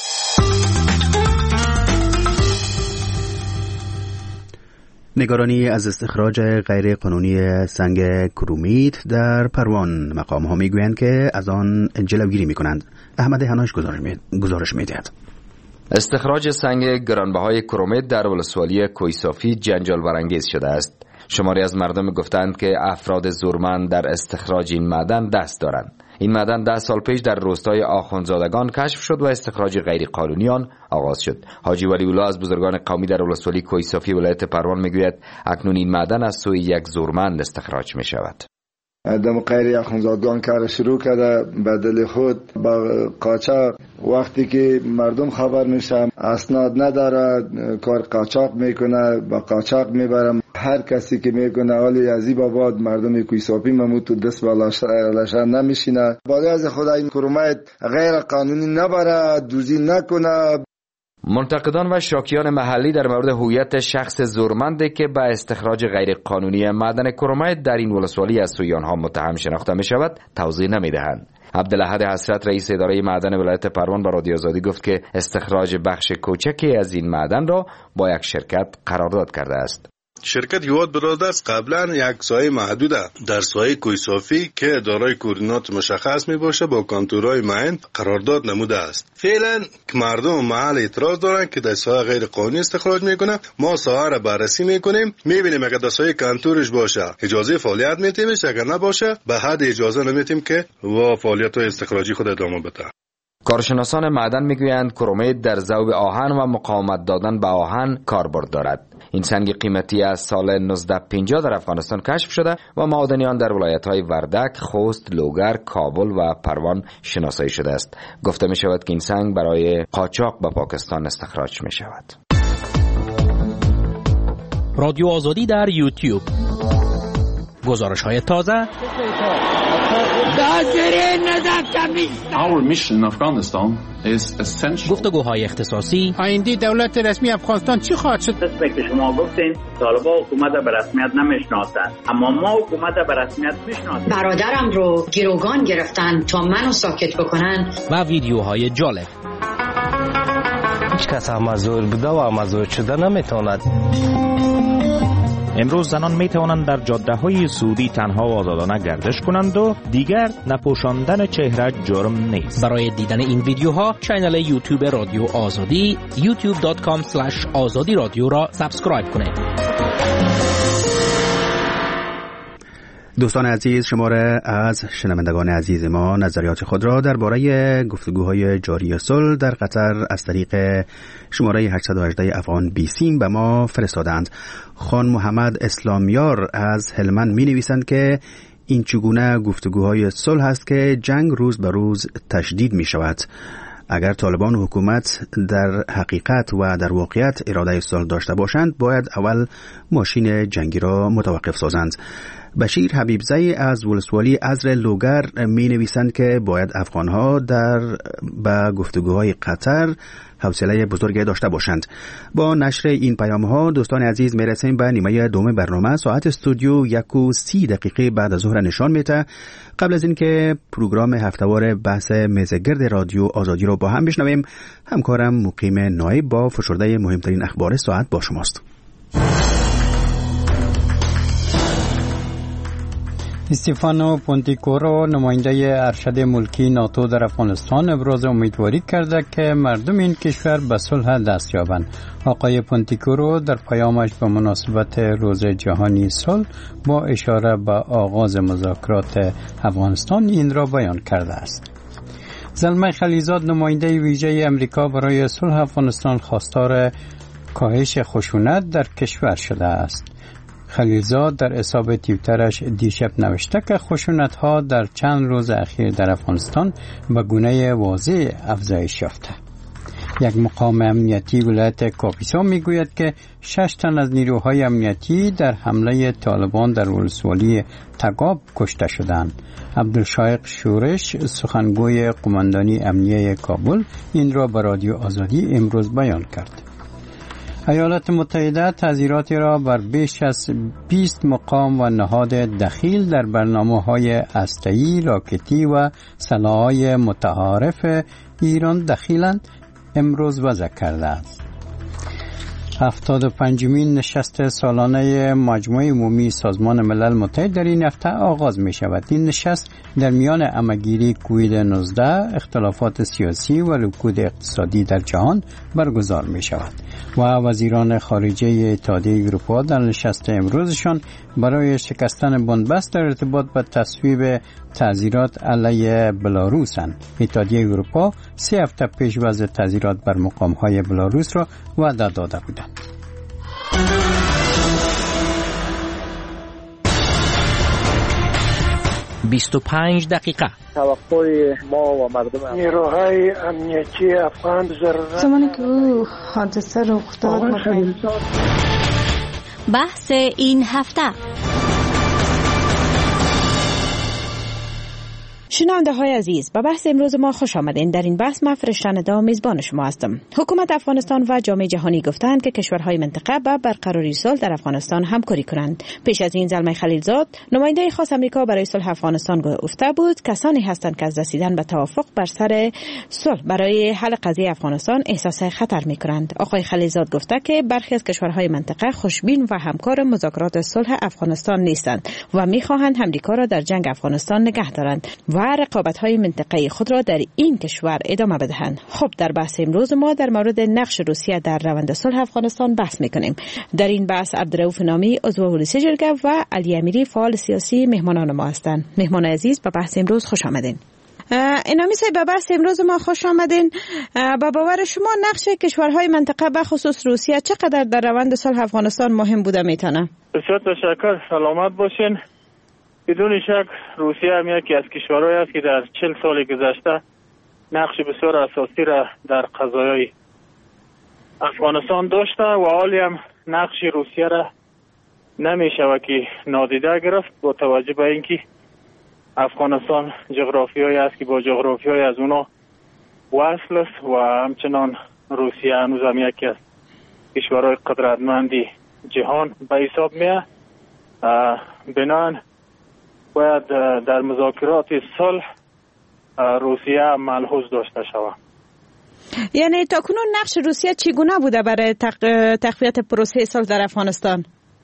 نگرانی از استخراج غیر قانونی سنگ کرومیت در پروان، مقام ها میگویند که از آن جلوگیری میکنند. احمد هناش گزارش میدهد. استخراج سنگ گرانبهای کرومیت در ولسوالی کوهصافی جنجال برانگیز شده است. شماری از مردم گفتند که افراد زورمند در استخراج این معدن دست دارند. این معدن ده سال پیش در روستای آخوندزادگان کشف شد و استخراج غیر قانونی آن آغاز شد. حاجی ولی‌الله از بزرگان قومی در ولسوالی کوهصافی ولایت پروان میگوید اکنون این معدن از سوی یک زورمند استخراج می شود. دم غیر آخوندزادگان کار شروع کرده به دل خود با قاچاق. وقتی که مردم خبر میشن اسناد نداره کار قاچاق میکنه، با قاچاق میبرم. هر کسی که میکنه حالی عزیب آباد مردم کوهصافی ممود تو دست بالاشر نمیشینه. باید از خدا این کرومیت غیر قانونی نبره، دوزی نکنه. منتقدان و شاکیان محلی در مورد هویت شخص زورمندی که به استخراج غیر قانونی معدن کرومیت در این ولسوالی از سوی آنها متهم شناخته می شود توضیح نمی دهند. عبدالاحد حسرت رئیس اداره معدن ولایت پروان با رادیو آزادی گفت که استخراج بخش کوچکی از این معدن را با یک شرکت قرارداد کرده است. شرکت یواد برادرز قبلا یک سایه محدوده در سایه کوهصافی که دارای کوردینات مشخص می باشه با کانتورهای معین قرارداد نموده است. فعلا که مردم محل اعتراض دارن که در سایه غیر قانونی استخراج میکنه، ما سایه را بررسی میکنیم، میبینیم اگر در سایه کانتورش باشه اجازه فعالیت میتیمش، اگر نباشه به حد اجازه نمیتیم که و فعالیت های استخراجی خود ادامه بده. کارشناسان معدن میگویند کرومیت در ذوب آهن و مقاومت دادن به آهن کاربرد دارد. این سنگ قیمتی از سال نوزده پنجاه در افغانستان کشف شده و معدنیان در ولایت‌های وردک، خوست، لوگر، کابل و پروان شناسایی شده است. گفته می شود که این سنگ برای قاچاق به پاکستان استخراج می شود. رادیو آزادی در یوتیوب. گزارش‌های تازه. Our mission in Afghanistan is essential. گفتگوهای اختصاصی. آینده دولت رسمی افغانستان چی خواهد شد؟ مثل که شما گفتین طالبان حکومت به رسمیت نمیشناسند، اما ما حکومت به رسمیت میشناسیم. برادرم رو گروگان گرفتن تا منو ساکت بکنن. و ویدیوهای جالب. هیچ کس مزور بوده و مزور شده نمیتواند. امروز زنان می توانند در جاده‌های سعودی تنها و آزادانه گردش کنند و دیگر نپوشاندن چهره جرم نیست. برای دیدن این ویدیوها کانال یوتیوب رادیو آزادی یوتیوب دات کام اسلش آزادی رادیو را سابسکرایب کنید. دوستان عزیز، شماره از شنوندگان عزیز ما نظریات خود را درباره گفتگوهای جاری صلح در قطر از طریق شماره هشتصد و هجده افغان بیسیم به ما فرستادند. خان محمد اسلامیار از هلمند می نویسند که این چگونه گفتگوهای صلح است که جنگ روز به روز تشدید می شود. اگر طالبان و حکومت در حقیقت و در واقعیت اراده صلح داشته باشند، باید اول ماشین جنگی را متوقف سازند. بشیر حبیبزی از ولسوالی ازر لوگر می نویسند که باید افغانها در به گفتگوهای قطر حوصله بزرگی داشته باشند. با نشر این پیام ها دوستان عزیز می رسیم به نیمه دوم برنامه. ساعت استودیو یک و سی دقیقه بعد از ظهر نشان میده. قبل از اینکه پروگرام هفتهوار بحث میزگرد رادیو آزادی رو با هم بشنویم، همکارم مقیم نایب با فشرده مهمترین اخبار ساعت با شماست. استیفانو پونتیکورو نماینده ارشد ملکی ناتو در افغانستان ابراز امیدواری کرده که مردم این کشور به صلح دست یابند. آقای پونتیکورو در پیامش به مناسبت روز جهانی صلح با اشاره به آغاز مذاکرات افغانستان این را بیان کرده است. زلمه خلیزاد نماینده ویژه امریکا برای صلح افغانستان خواستار کاهش خشونت در کشور شده است. خلیلزاد در حساب توییترش دیشب نوشته که خشونت‌ها در چند روز اخیر در افغانستان به گونه واضح افزایش یافته. یک مقام امنیتی ولایت کاپیسا میگوید که شش تن از نیروهای امنیتی در حمله طالبان در ولسوالی تگاب کشته شدند. عبدالشایق شورش سخنگوی قماندانی امنیه کابل این را به رادیو آزادی امروز بیان کرد. ایالات متحده تعزیراتی را بر بیش از بیست مقام و نهاد دخیل در برنامه‌های هسته‌ای، راکتی و سلاح‌های متعارف ایران دخیلند امروز وضع کرده است. هفتاد و پنجمین نشست سالانه مجمع عمومی سازمان ملل متحد در این هفته آغاز می شود. این نشست در میان همه‌گیری کووید نوزده، اختلافات سیاسی و رکود اقتصادی در جهان برگزار می شود و وزیران خارجه اتحادیه اروپا در نشست امروزشان برای شکستن بن‌بست در ارتباط با تصویب تعزیرات علیه بلاروسند. اتحادیه اروپا سه هفته پیش وضع تعزیرات بر مقام‌های بلاروس را وعده داده بودند. بیست و پنج دقیقه توقع ما و مردم نیروهای امنیتی افغان ضرورت زمانی که او حادثه رخ داد بحث این هفته. شنونده های عزیز، به بحث امروز ما خوش آمدین. در این بحث من فرشتنده و میزبان شما هستم. حکومت افغانستان و جامعه جهانی گفتند که کشورهای منطقه به برقراری صلح در افغانستان همکاری کنند. پیش از این زلمه خلیلزاد نماینده خاص امریکا برای صلح افغانستان گفته بود کسانی هستند که از رسیدن به توافق بر سر صلح برای حل قضیه افغانستان احساس خطر میکنند. آقای خلیلزاد گفته که برخی از کشورهای منطقه خوشبین و همکار مذاکرات صلح افغانستان نیستند و میخواهند امریکا را در جنگ افغانستان نگه دارند و رقابت‌های منطقه‌ای خود را در این کشور ادامه بدهند. خب در بحث امروز ما در مورد نقش روسیه در روند صلح افغانستان بحث می‌کنیم. در این بحث عبدالرؤوف نامی عضو پلیس جرگه و علی امیری فعال سیاسی مهمانان ما هستند. مهمان عزیز به بحث امروز خوش آمدین. اینامی صاحب به بحث امروز ما خوش آمدین. با باور شما نقش کشورهای منطقه به خصوص روسیه چقدر در روند صلح افغانستان مهم بوده میتونه؟ بسیار تشکر، سلامت باشین. بدون شک روسیه هم یکی از کشورهایی است که در چهل سال گذشته نقش بسیار اساسی را در قضایای افغانستان داشته و حالی هم نقش روسیه را نمی شود که نادیده گرفت با توجه به اینکه افغانستان جغرافیایی است که با جغرافیایی از اونا وصل است و همچنان روسیه هنوز هم یکی از کشورهای قدرتمندی جهان به حساب میاد. بنان باید در مذاکرات صلح روسیه ملحوظ داشته شود. یعنی تاکنون نقش روسیه چگونه بوده برای تق... تقویت پروسه صلح در افغانستان؟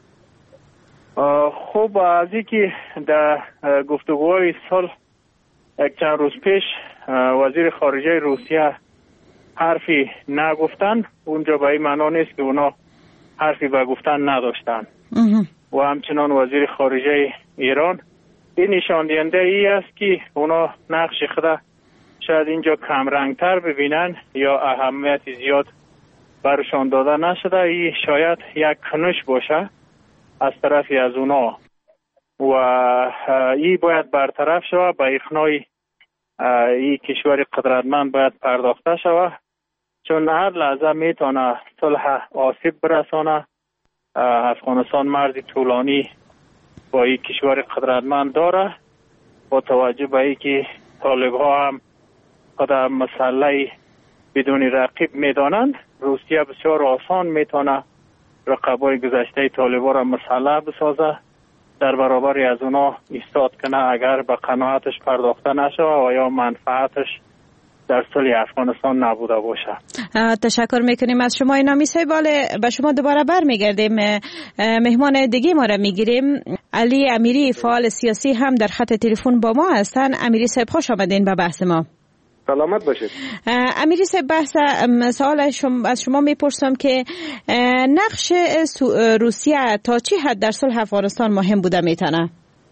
خب از اینکه در گفتگوهای صلح یک چند روز پیش وزیر خارجه روسیه حرفی نگفتن، اونجا به این معنا نیست که اونا حرفی به گفتن نداشتن. و همچنان وزیر خارجه ایران، این نشان دهنده ای است که اونا نقش خود شاید اینجا کم رنگتر ببینن یا اهمیت زیاد برشان داده نشده. این شاید یک کنش باشه از طرفی از اونا و این باید برطرف شود. به اقناع این کشور قدرتمند باید پرداخته شود، چون هر لحظه میتونه صلح آسیب برسانه. افغانستان مرز طولانی با این کشور قدرتمند داره، با توجه به اینکه طالب ها هم خود مسئله بدون رقیب میدانند. روسیه بسیار آسان میتونه رقبای گذشته طالب ها را مسئله بسازه، در برابری از اونا ایستاد کنه اگر به قناعتش پرداخته نشه و یا منفعتش در صلح افغانستان نبوده باشه. تشکر میکنیم از شما اینامی صاحب. به شما دوباره برمیگردیم. مهمان دیگه ما را میگیریم. علی امیری فعال سیاسی هم در خط تلفن با ما هستن. امیری صاحب خوش آمدین به بحث ما. سلامت باشید. امیری صاحب، بحث سوال شما از شما میپرسم که نقش روسیه تا چی حد در صلح افغانستان مهم بوده میتونه؟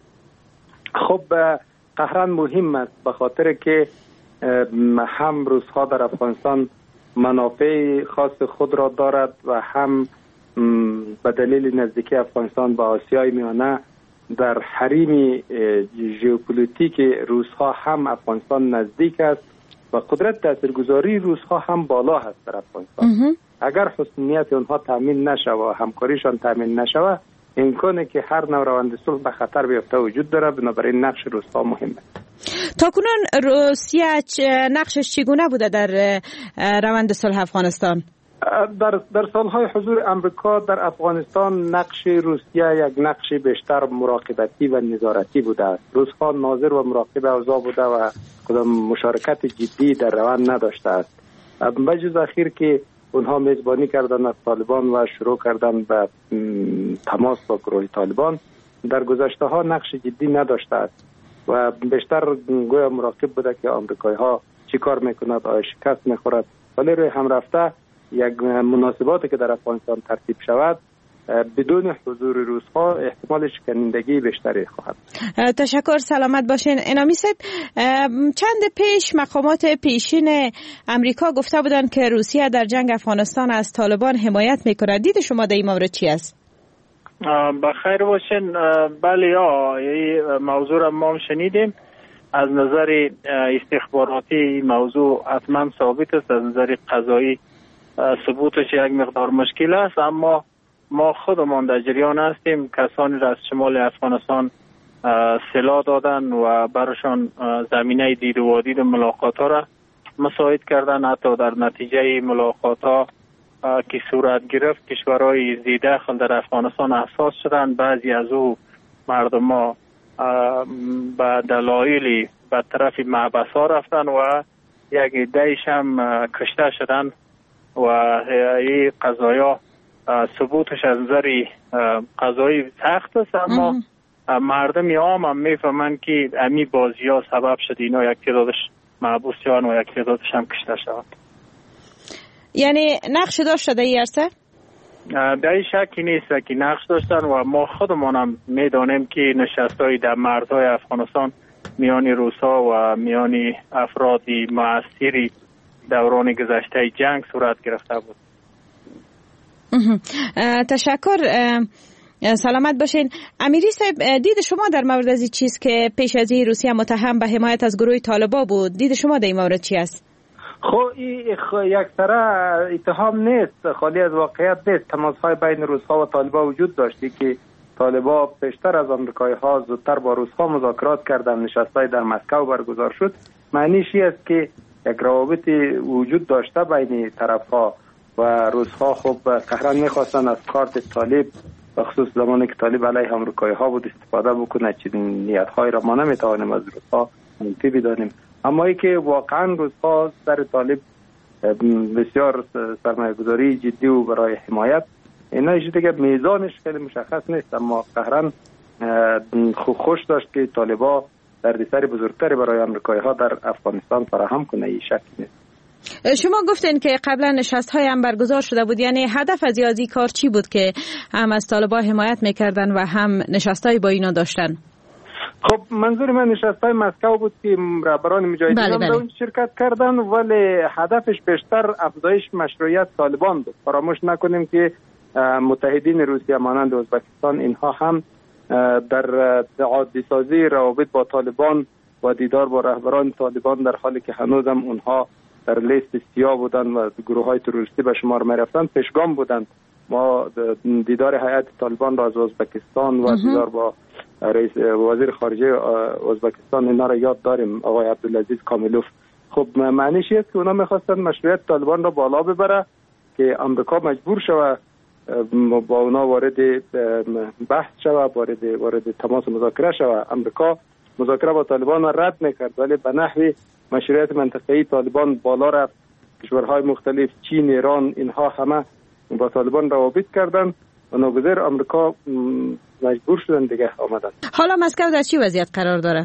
خب قهران مهم است، به خاطر که هم روس‌ها در افغانستان منافع خاص خود را دارد و هم به دلیل نزدیکی افغانستان به آسیای میانه در حریم ژئوپلیتیک روس‌ها هم افغانستان نزدیک است و قدرت تاثیرگذاری روس‌ها هم بالا هست در افغانستان. اگر حسنیت آنها تامین نشود و همکاریشان تامین نشود، امکانه که هر نوع روند صلح به خطر بیفته وجود داره. بنابراین نقش روس‌ها مهمه. تاکنون روسیه نقشش چگونه بوده در روند صلح افغانستان؟ در در سالهای حضور امریکا در افغانستان نقش روسیه یک نقش بیشتر مراقبتی و نظارتی بوده است. روس‌ها ناظر و مراقب اوضاع بوده و کدام مشارکت جدی در روند نداشته است. بجز اخیر که اونها میزبانی کردن از طالبان و شروع کردن به تماس با گروه طالبان، در گذشته ها نقش جدی نداشته است و بیشتر گویا مراقب بوده که آمریکایی ها چی کار میکند، آیا شکست میخورد. ولی روی هم رفته یک مناسباتی که در افغانستان ترتیب شود بدون حضور روس‌ها احتمال شکنندگی بیشتری خواهد. تشکر، سلامت باشین. انامی صاحب، چند پیش مقامات پیشین امریکا گفته بودند که روسیه در جنگ افغانستان از طالبان حمایت میکنه. دید شما در این مورد چی است؟ بخیر باشین. بله، یا این موضوع را ما شنیدیم. از نظر استخباراتی موضوع حتما ثابت است، از نظر قضایی ثبوتش یک مقدار مشکل است، اما ما خودمان در جریان هستیم. کسانی را از شمال افغانستان سلاح دادن و برشان زمینه دید و دید ملاقات ها را مساعد کردن. حتی در نتیجه ملاقات ها که صورت گرفت کشورهای زیداخل در افغانستان احساس شدن. بعضی از او مردم ها به دلایلی به طرف محبس ها رفتن و یک عده‌ایش هم کشته شدن و این قضایا ثبوتش از نظر قضایی سخت است، اما مردم عام هم میفهمند که امی بازی ها سبب شد اینا یک تعدادش محبوس شدن و یک تعدادش هم کشته شدن. یعنی نقش داشته در این عرصه؟ در این شکی نیست که نقش داشتن و ما خودمان هم میدانیم که نشست‌های در مرزهای افغانستان میان روس‌ها و میان افرادی مؤثری دوران گذشته جنگ صورت گرفته بود. تشکر، سلامت باشین. امیری صاحب، دید شما در مورد از این چیز که پیش از این روسیه متهم به حمایت از گروه طالبان بود، دید شما در این مورد چی است؟ خب این یک طرح اتهام نیست، خالی از واقعیت نیست. تماس‌های بین روس‌ها و طالبان وجود داشتی که طالبان پیشتر از آمریکایی‌ها زودتر با روس‌ها مذاکرات کردن، نشست‌های در مسکو برگزار شد. معنیش این است که یک روابط وجود داشته بین طرف‌ها و روس‌ها خب قهرن می‌خواستن از کارت طالب و خصوص زمانی که طالب علیه آمریکایی‌ها بود استفاده بکنه. چنین نیت‌هایی را ما نمی‌توانیم از روس‌ها منفی بدانیم، اما ای که واقعا روس‌ها سر طالب بسیار سرمایه گذاری جدی و برای حمایت. اینا ایش دیگه میزانش خیلی مشخص نیست، اما قهرن خوش داشت که طالبا دردسر بزرگتری برای امریکایی ها در افغانستان فراهم کنه، این شک نیست. شما گفتین که قبلا نشست های هم برگزار شده بود، یعنی هدف از یازی کار چی بود که هم از طالبا حمایت میکردن و هم نشست های با اینا داشتن؟ خب منظور من نشست های مسکو بود که رهبران مجاهدین بله بله. هم شرکت کردن، ولی هدفش بیشتر افزایش مشروعیت طالبان بود. فراموش نکنیم که متحدین روسیه مانند ازبکستان اینها هم در عادی سازی روابط با طالبان و دیدار با رهبران طالبان در حالی که هنوزم اونها در لیست سیاه بودن و گروه های تروریستی به شمار می رفتن پیشگام بودن. ما دیدار هیئت طالبان را از ازبکستان و دیدار با رئیس وزیر خارجه ازبکستان اینا را یاد داریم، آقای عبدالعزیز کامیلوف. خب معنیش است که اونا میخواستن مشروعیت طالبان را بالا ببره که امریکا مجبور شود با اونا وارد بحث شود، وارد وارد تماس مذاکره شود. امریکا مذاکره با طالبان را رد میکرد، ولی به نحوی مشروعیت منطقه‌ای طالبان بالا رفت. کشورهای مختلف، چین، ایران، اینها همه با طالبان روابط کردن و ناگزیر امریکا مجبور شدن دیگه آمدن. حالا مسکو در چی وضعیت قرار داره؟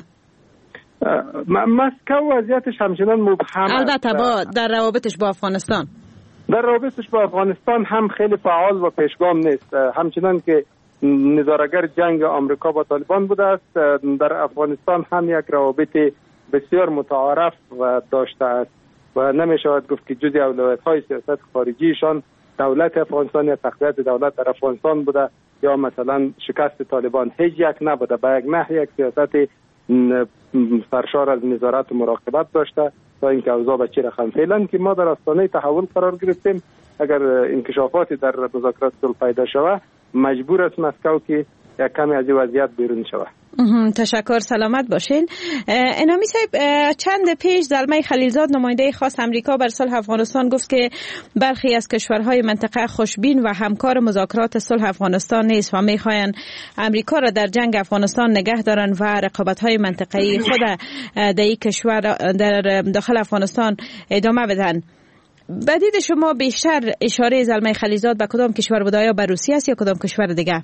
مسکو وضعیتش همچنان مبهم، البته با در روابطش با افغانستان در روابطش با افغانستان هم خیلی فعال و پیشگام نیست. همچنان که نظاره‌گر جنگ آمریکا با طالبان بوده است، در افغانستان هم یک روابط بسیار متعارف و داشته است و نمی شود گفت که جزء اولویت‌های سیاست خارجیشان دولت افغانستان یا تقویت دولت در افغانستان بوده یا مثلا شکست طالبان. هیچ یک نبوده. به یک نحو یک سیاست سرشار از نظارت و مراقبت داشته تا اینکه اوضاع به چه رقم. فعلا که ما در آستانه تحول قرار گرفتیم، اگر انکشافاتی در مذاکرات صلح پیدا شود مجبور است مسکو که یک کمی از این وضعیت بیرون شود. تشکر، سلامت باشین. انامی صاحب، چند پیش زلمه خلیلزاد نماینده خاص امریکا بر صلح افغانستان گفت که برخی از کشورهای منطقه خوشبین و همکار مذاکرات صلح افغانستان نیست و میخواین امریکا را در جنگ افغانستان نگه دارن و رقابت‌های منطقه‌ای خود در این کشور در داخل افغانستان ادامه بدن. بدید شما بیشتر اشاره زلمه خلیلزاد به کدام کشور بود؟ آیا به روسیه است یا کدام کشور دیگه؟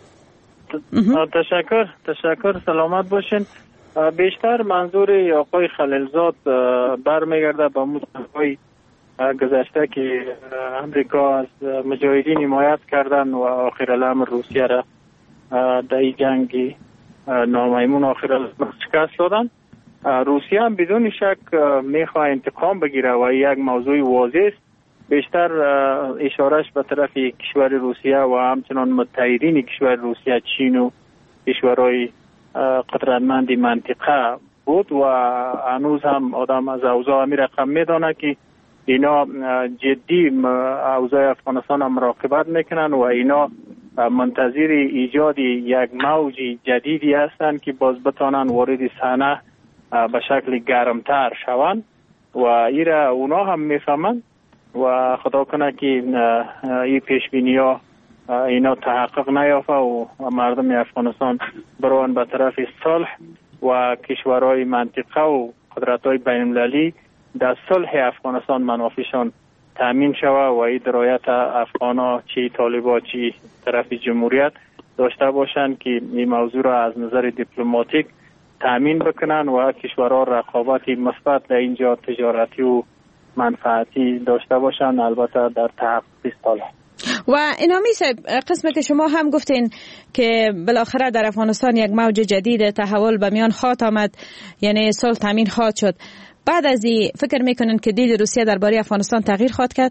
تشکر تشکر سلامت باشین. بیشتر منظور آقای خلیلزاد برمیگرده به مدت‌های گذشته که امریکا از مجاهدین حمایت کردن و آخر الامر روسیه را در این جنگ نامیمون آخر الامر شکست دادن. روسیه هم بدون شک میخواه انتقام بگیره و یک موضوع واضح است. بیشتر اشارش به طرف کشور روسیه و همچنان متحدین کشور روسیه، چین و کشورهای قدرتمند منطقه بود و هنوز هم آدم از اوضاع می رقم میدانه که اینا جدی اوضاع افغانستان هم مراقبت میکنن و اینا منتظر ایجاد یک موج جدیدی هستند که باز بتانن وارد صحنه به شکل گرمتر شوند و ایره اونا هم میفهمند و خدا کنه که این پیشبینی ها اینا تحقق نیافته و مردم افغانستان بروان به طرف صلح و کشورهای منطقه و قدرت‌های بین‌المللی در صلح افغانستان منافعشان تامین شود و این درایت افغانا چی طالبا چی طرف جمهوریت داشته باشند که این موضوع را از نظر دیپلماتیک تامین بکنن و کشورها رقابتی مثبت در اینجا تجارتی و منفعتی داشته باشن، البته در تحقق صلح. و انامی صاحب، قسمت که شما هم گفتین که بالاخره در افغانستان یک موج جدید تحول به میان خواهد آمد، یعنی صلح تامین خواهد شد. بعد از این فکر میکنن که دید روسیه درباره افغانستان تغییر خواهد کرد؟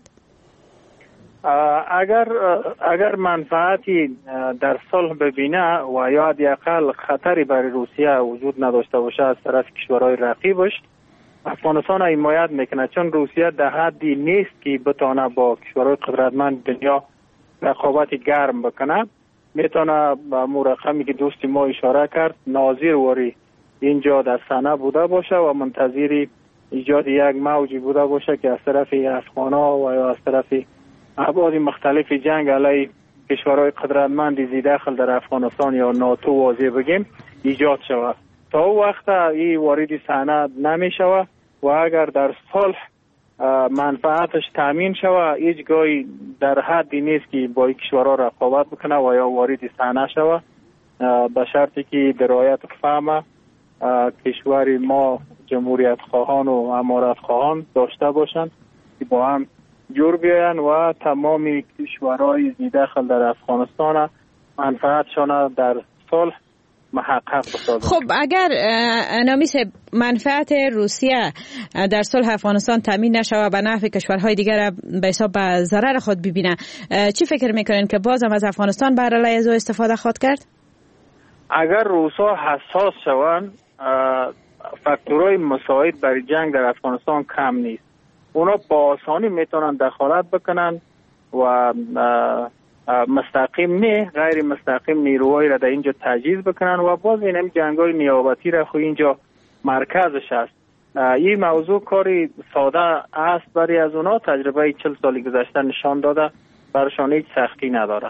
اگر اگر منفعتی در صلح ببینه و یا حداقل خطری برای روسیه وجود نداشته باشه از طرف کشورهای رقیبش، افغانستان را حمایت میکنه، چون روسیه در حدی نیست که بتونه با کشورهای قدرتمند دنیا رقابت گرم بکنه. میتونه با مرقمی که دوست ما اشاره کرد ناظر وری اینجا در صحنه بوده باشه و منتظر ایجاد یک موجی بوده باشه که از طرف افغانا و یا از طرف ابعاد مختلف جنگ علیه کشورهای قدرتمند زی داخل در افغانستان یا ناتو واضح بگیم ایجاد شود. تا او وقت این وارد صحنه نمی شود و اگر در صلح منفعتش تامین شود، هیچ گاهی در حدی نیست که با کشورها رقابت بکنه و یا وارد صحنه شود، به شرطی که در رعایت فهم کشور ما جمهوریت خواهان و امارت خواهان داشته باشند که با هم جور بیاین و تمام کشورهای زیداخل در افغانستان منفعتشان در صلح محقق بسازند. خب اگر نامی صاحب منفعت روسیه در صلح افغانستان تامین نشود به نفع کشورهای دیگر به حساب به ضرر خود ببینه، چی فکر میکنین که باز هم از افغانستان بر علیه از او استفاده خواهد کرد؟ اگر روسا حساس شوند، فاکتورهای مساعد برای جنگ در افغانستان کم نیست. اونا با آسانی میتونن دخالت بکنن و مستقیم نه غیر مستقیم نیروهایی را در اینجا تجهیز بکنن و باز این جنگ‌های نیابتی را خو اینجا مرکزش است. این موضوع کاری ساده است برای از اونا، تجربه چهل سال گذشته نشان داده برشان هیچ سختی نداره.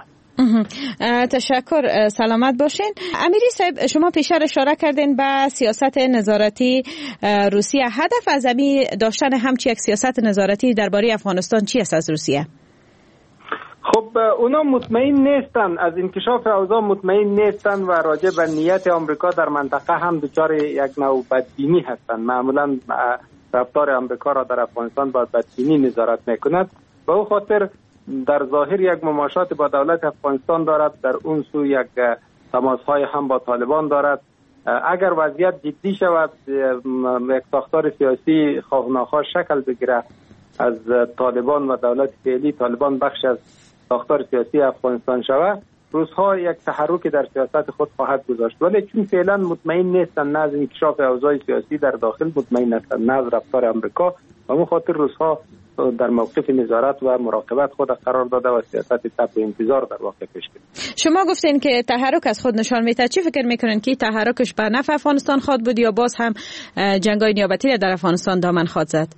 تشکر، سلامت باشین. امیری صاحب، شما پیشتر اشاره کردین به سیاست نظارتی روسیه. هدف از امی داشتن همچی یک سیاست نظارتی درباره افغانستان چی است از روسیه؟ خب اونا مطمئن نیستن از انکشاف اوضاع، مطمئن نیستن و راجع به نیت آمریکا در منطقه هم دچار یک نوع بدبینی هستند. معمولا رفتار آمریکا را در افغانستان با بدبینی نظارت میکند. به او خاطر در ظاهر یک مماشات با دولت افغانستان دارد، در اون سو یک تماس‌های هم با طالبان دارد. اگر وضعیت جدی شود، یک ساختار سیاسی خواه ناخواه شکل بگیره از طالبان و دولت فعلی، طالبان بخش از ساختار سیاسی افغانستان شود، روزها یک تحرک در سیاست خود خواهد گذاشت. ولی چون فعلا مطمئن نیستن نه از انکشاف اوضاع سیاسی در داخل، مطمئن نیستن نه از رفتار آمریکا، و به خاطر روزها در موقف نظارت و مراقبت خود قرار داده و سیاست صبر و انتظار در واقع پیش گرفته. شما گفتین که تحرک از خود نشان میده، چی فکر میکنین که تحرکش به نفع افغانستان خواهد بود یا باز هم جنگ‌های نیابتی را در افغانستان دامن خواهد زد؟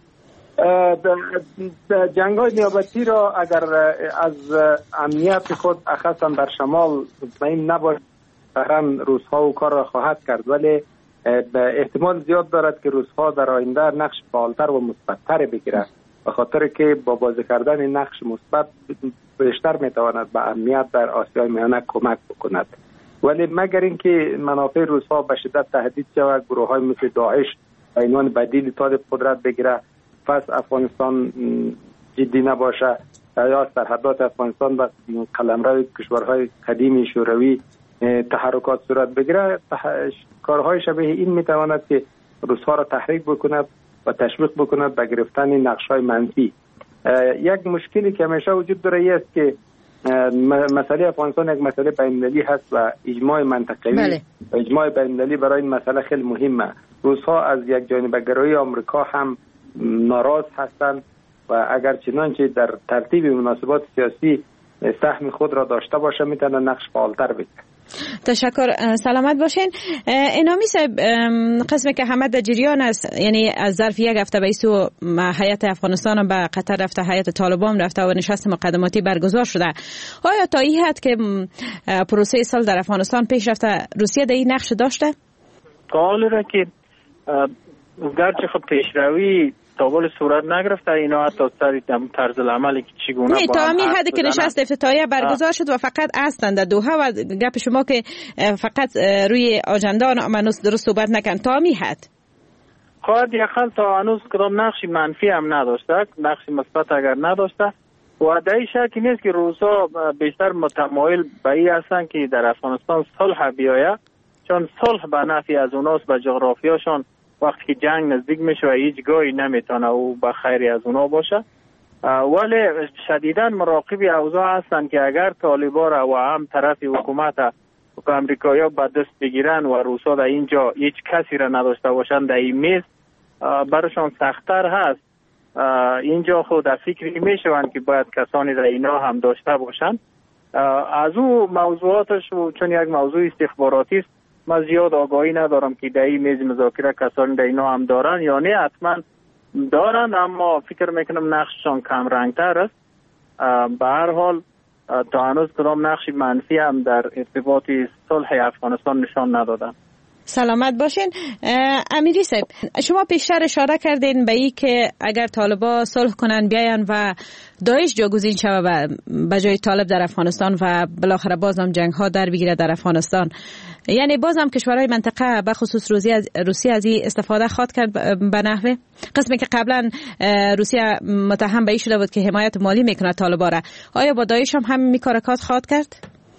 جنگ‌های نیابتی را اگر از امنیت خود اخصا در شمال مطمئن نباشد، قرن روس‌ها و کار را خواهد کرد، ولی احتمال زیاد دارد که روس‌ها در آینده نقش فعالتر و مثبت‌تر بگیرد، به خاطر که با بازی کردن نقش مثبت بیشتر میتواند به امنیت در آسیای میانه کمک بکند. ولی مگر اینکه منافع روس‌ها به شدت تهدید شود، گروه‌های مثل داعش به عنوان بدیل طالب قدرت بگیره، پس افغانستان جدی نباشه یا سرحدات افغانستان به قلمرو کشورهای قدیمی شوروی تحرکات صورت بگیره، کارهای شبیه این میتواند که روس‌ها را تحریک بکند و تشویق بکند به گرفتن نقش‌های منفی. یک مشکلی که همیشه وجود داره است که مسئله افغانستان یک مسئله بین‌المللی هست و اجماع منطقه‌ای بله. و اجماع بین‌المللی برای این مسئله خیلی مهمه. روس‌ها از یک جانبه‌گرایی آمریکا هم ناراض هستند و اگر چنانچه در ترتیب مناسبات سیاسی سهم خود را داشته باشه میتونه نقش فعالتر بگیره. تشکر، سلامت باشین. انامی صاحب، قسمی که همه در جریان است، یعنی از ظرف یک هفته به سو هیئت افغانستان به قطر رفته، هیئت طالبان رفته و نشست مقدماتی برگزار شده. آیا تا این حد که پروسه صلح در افغانستان پیش رفته روسیه در این نقش داشته؟ قال را که گرچه خب پیشروی تاول صورت نگرفته، اینا حتی سری طرز العملی که چگونه نه تا همین حدی که نشست افتتاحیه برگزار شد و فقط هستند در دوحه و گپ شما که فقط روی آجنده منوس درست صحبت نکن، تا همین حد خواهد یخل تا هنوز کدام نقشی منفی هم نداشته، نقشی مثبت اگر نداشته و در این شکی نیست که روسا بیشتر متمایل به این هستن که در افغانستان صلح بیاید، چون صلح به نفع از اوناست، به جغرافیاشون وقتی که جنگ نزدیک میشه و هیچ گاهی نمیتونه او به خیری از اونا باشه. ولی شدیداً مراقب اوضاع هستن که اگر طالبان را و هم طرف حکومت و امریکایی‌ها به دست بگیرن و روسا در اینجا هیچ کسی را نداشته باشن در این میز، برشان سخت‌تر هست. اینجا خود در فکری میشوند که باید کسانی را اینا هم داشته باشن. از او موضوعاتش چون یک موضوع استخباراتی است، من زیاد آگاهی ندارم که در این میز مذاکره کسانی در اینا هم دارن یا نه. حتما دارن، اما فکر میکنم نقششان کم رنگتر است. به هر حال تا هنوز کدام نقشی منفی هم در ارتباط صلح افغانستان نشان ندادن. سلامت باشین. امیری صاحب، شما پیشتر اشاره کردین به این که اگر طالبا صلح کنن بیاین و داعش جاگزین شود به جای طالب در افغانستان و بالاخره بازم جنگ ها در بگیره در افغانستان، یعنی بازم کشورهای منطقه به خصوص روسیه از روسیه از این استفاده خواهد کرد به نحوه قسمی که قبلا روسیه متهم به این شده بود که حمایت مالی میکنه طالبا را، آیا با داعش هم همین کارکات خواهد کرد؟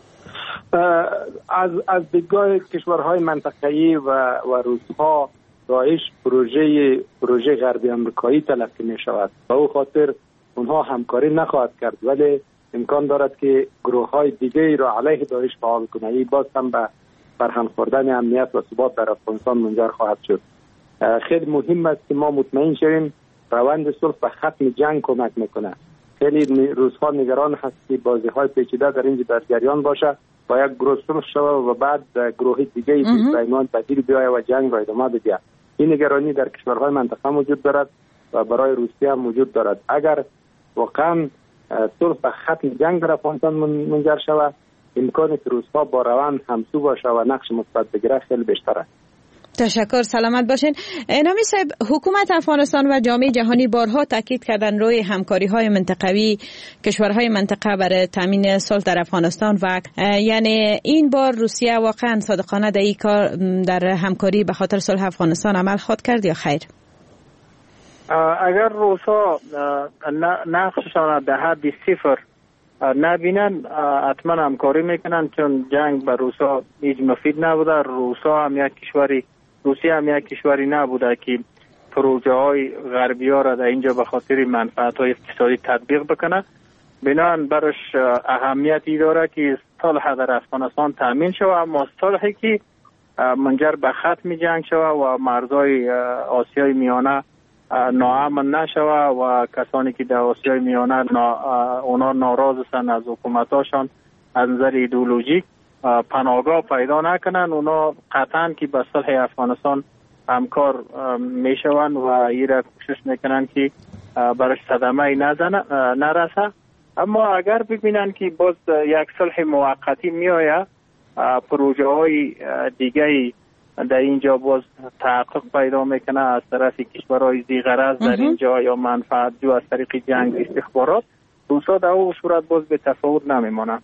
از از دیدگاه کشورهای منطقه‌ای و و روس‌ها داعش پروژه پروژه غربی آمریکایی تلقی می شود. به او خاطر اونها همکاری نخواهد کرد، ولی امکان دارد که گروه‌های دیگری را علیه داعش فعال کنه. این باز هم به برهم خوردن امنیت و ثبات در افغانستان منجر خواهد شد. خیلی مهم است که ما مطمئن شویم روند صلح به ختم جنگ کمک میکنه. خیلی روزها نگران هست که بازی‌های پیچیده در اینجا در جریان باشه و یک گروه صلح شود و بعد گروه دیگه پیمان بدیل بیاید و جنگ را ادامه بده. این نگرانی در کشورهای منطقه موجود دارد و برای روسیه هم موجود دارد. اگر واقعا صلح به ختم جنگ در افغانستان منجر شود، امکانی که روس‌ها با روند همسو باشه و نقش مثبت بگیره خیلی بیشتر است. تشکر، سلامت باشین. نامی صاحب، حکومت افغانستان و جامعه جهانی بارها تاکید کردن روی همکاری‌های منطقوی کشورهای منطقه برای تامین صلح در افغانستان و یعنی این بار روسیه واقعا صادقانه در این کار در همکاری به خاطر صلح افغانستان عمل خود کرد یا خیر؟ اگر روسا نقششان در حد صفر نبینن حتما همکاری میکنن، چون جنگ به روسا هیچ مفید نبوده. روسا هم یک کشوری روسیه هم یک کشوری نبوده که پروژه های غربی ها را در اینجا به خاطر منفعت های اقتصادی تطبیق بکنه. بنابراین برش اهمیتی داره که صلح در افغانستان تامین شود، اما صلحی که منجر به ختم جنگ شود و مرزهای آسیای میانه ناامن نشود و کسانی که در آسیای میانه نا اونا ناراض هستند از حکومتاشان از نظر ایدئولوژیک پناهگاه پیدا نکنن، اونا قطعا که به صلح افغانستان همکار میشوند و ایره کوشش میکنن که برش صدمه نزنه نرسه. اما اگر ببینن که باز یک صلح موقتی میآید، پروژه های دیگه در اینجا باز تحقق پیدا میکنه از طرف کشورهای ذی‌غرض در اینجا یا منفعت جو از طریق جنگ استخبارات، روسا در اون صورت باز به تفاوت نمیمونن.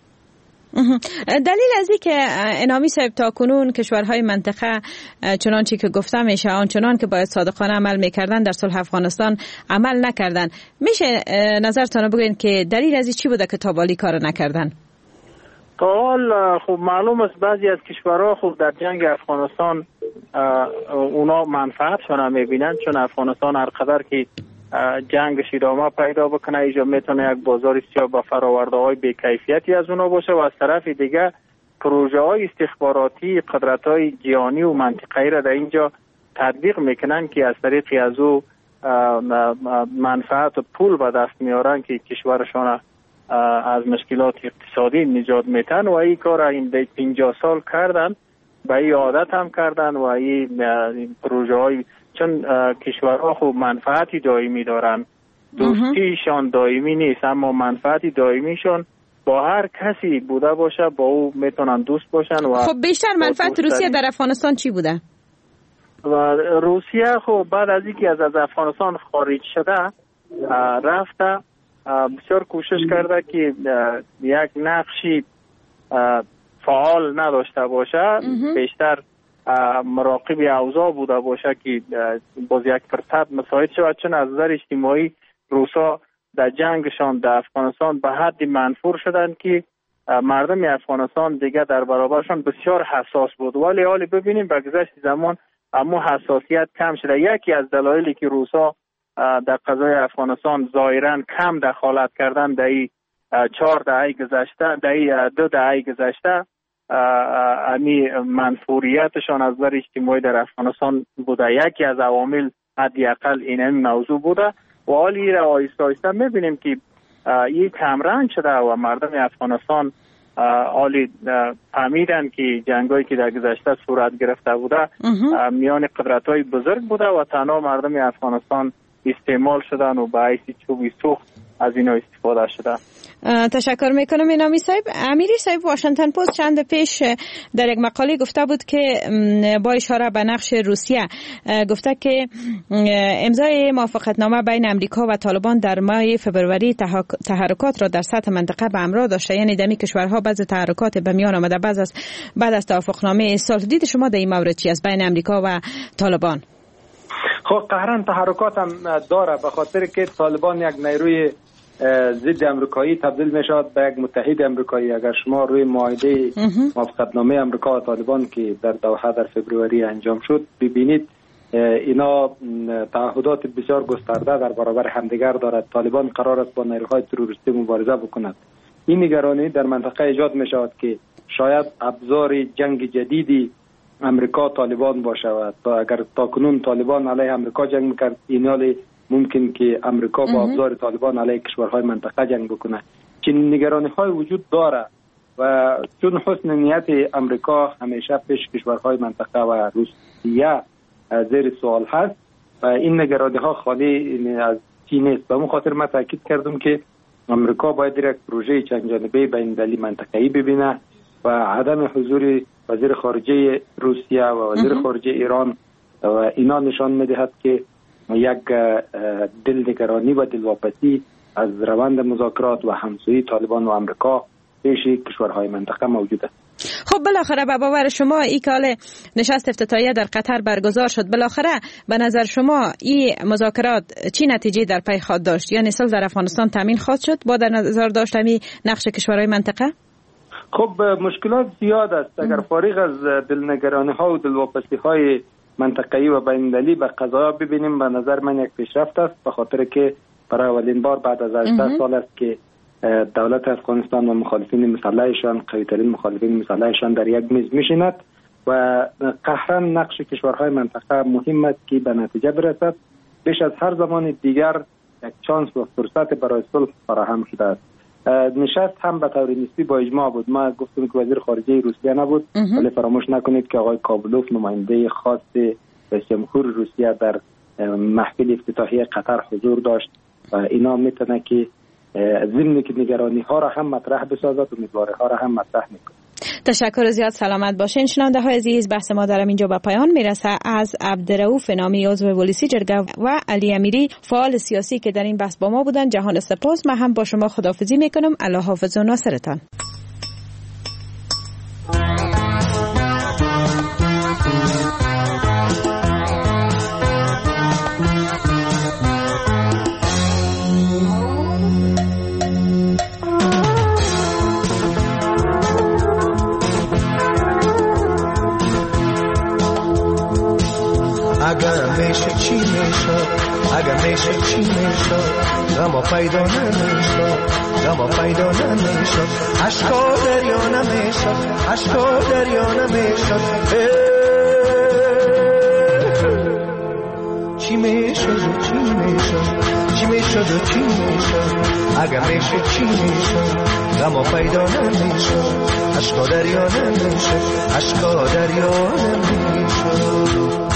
دلیل از این که انامی صاحب تا کنون کشورهای منطقه چنانچه که گفته میشه آنچنان که باید صادقانه عمل میکردن در صلح افغانستان عمل نکردن، میشه نظرتان بگوین که دلیل از این چی بوده که تا بالی کار نکردن؟ تا حال خب معلوم است بعضی از کشورها خب در جنگ افغانستان اونا منفعتشون هم میبینن، چون افغانستان هر قدر که جنگش ادامه پیدا بکنه اینجا میتونه یک بازار سیاه با فراورده های بی‌کیفیتی از اونا باشه و از طرف دیگه پروژه های استخباراتی قدرت های جهانی و منطقه‌ای را در اینجا تطبیق میکنن که از طریق از او منفعت و پول به دست میارن که کشورشان از مشکلات اقتصادی نجات میتن و این کار این پنجاه سال کردن، به این عادت هم کردن و این پروژه های چون کشورها خوب منفعتی دائمی دارن، دوستیشان دائمی نیست اما منفعتی دائمیشان با هر کسی بوده باشه با او میتونن دوست باشن. و خب بیشتر منفعت روسیه در افغانستان چی بوده؟ و روسیه خب بعد از اینکه از از افغانستان خارج شده رفته بسیار کوشش کرده که یک نقشی فعال نداشته باشه، بیشتر مراقب اوضاع بوده باشه که باز یک فرصت مساعد شود، چون از نظر اجتماعی روسا در جنگشان در افغانستان به حد منفور شدن که مردم افغانستان دیگه در برابرشان بسیار حساس بود. ولی حالی ببینیم به گذشت زمان اما حساسیت کم شده. یکی از دلایلی که روسا در قضای افغانستان ظاهرا کم دخالت کردن در این چهار دهه گذشته، در این دو دهه گذشته امی منفوریتشان از نظر اجتماعی در افغانستان بوده. یکی از عوامل حداقل این موضوع بوده و حالی را آیسته آیسته میبینیم که این کمرنگ شده و مردم افغانستان حالی فهمیدن که جنگایی که در گذشته صورت گرفته بوده میان قدرت‌های بزرگ بوده و تنها مردم افغانستان استعمال شدن و به حیث چوبی سوخت از اینا استفاده شده. تشکر میکنم اینامی صاحب. امیری صاحب، واشنگتن پست چند پیش در یک مقاله گفته بود که با اشاره به نقش روسیه گفته که امضای موافقتنامه بین امریکا و طالبان در ماه فبروری تحرکات را در سطح منطقه به همراه داشته، یعنی دمی کشورها بعض تحرکات به میان آمده بعد از بعد از توافقنامه صلح. دید شما در این مورد چی است بین امریکا و طالبان؟ خب قهرن تحرکات هم داره، به خاطر که طالبان یک نیروی ضد امریکایی تبدیل می شود به یک متحد امریکایی. اگر شما روی معاهده موافقتنامه امریکا و طالبان که در دوحه در فبروری انجام شد ببینید، اینا تعهدات بسیار گسترده در برابر همدیگر دارد. طالبان قرار است با نیروهای تروریستی مبارزه بکند. این نگرانی در منطقه ایجاد می شود که شاید ابزار جنگ جدیدی امریکا طالبان باشه و اگر تاکنون طالبان علیه امریکا جنگ میکرد، این حال ممکن که امریکا با ابزار طالبان علیه کشورهای منطقه جنگ بکنه. چنین نگرانی های وجود داره و چون حسن نیت امریکا همیشه پیش کشورهای منطقه و روسیه زیر سوال هست و این نگرانی ها خالی از چین است. به اون خاطر من تاکید کردم که امریکا باید یک پروژه چند جانبه بین المللی منطقه‌ای ببینه و عدم حضور وزیر خارجه روسیه و وزیر خارجه ایران و اینا نشان می‌دهد که یک دلنگرانی و دلواپسی از روند مذاکرات و همسویی طالبان و امریکا پیش کشورهای منطقه موجود است. خب بالاخره به باور شما این که نشست افتتاحیه در قطر برگزار شد، بالاخره به نظر شما این مذاکرات چی نتیجه در پی خواهد داشت؟ یعنی صلح در افغانستان تامین خواهد شد با در نظر داشتن نقش کشورهای منطقه؟ خب مشکلات زیاد است. اگر فارغ از دلنگرانی ها و دلواپسی های منطقه‌ای و بین‌المللی به قضایا ببینیم، به نظر من یک پیشرفت است، به خاطر که برای اولین بار بعد از هجده سال است که دولت افغانستان و مخالفین مسلحشان، قوی‌ترین مخالفین مسلحشان در یک میز میشیند و قهرا نقش کشورهای منطقه مهم است که به نتیجه برسد. بیش از هر زمان دیگر یک چانس و فرصت برای صلح فراهم شده است. نشست هم به طور نسبی با اجماع بود. ما گفتم که وزیر خارجه روسیه نبود، ولی فراموش نکنید که آقای کابلوف نماینده خاص رئیس جمهور روسیه در محفل افتتاحیه قطر حضور داشت و اینا میتونه که ضمن که نگرانی ها را هم مطرح بسازد و امیدواری ها را هم مطرح میکنه. تشکر زیاد، سلامت باشین. شنونده های عزیز، بحث ما در اینجا به پایان میرسه. از عبدالرؤوف نامی عضو پلیسی جرگه و علی امیری فعال سیاسی که در این بحث با ما بودن جهان سپاس. من هم با شما خداحافظی میکنم. الله حافظ و ناصرتان. اگر میشه چی میشه، اگر میشه چی میشه، غم پیدا نمیشه، غم پیدا نمیشه، عشقا دریا نمیشه، عشقا دریا نمیشه. چی میشه و چی میشه، چی میشه و چی میشه، اگر میشه چی میشه، غم پیدا نمیشه، عشقا دریا نمیشه، عشقا دریا نمیشه.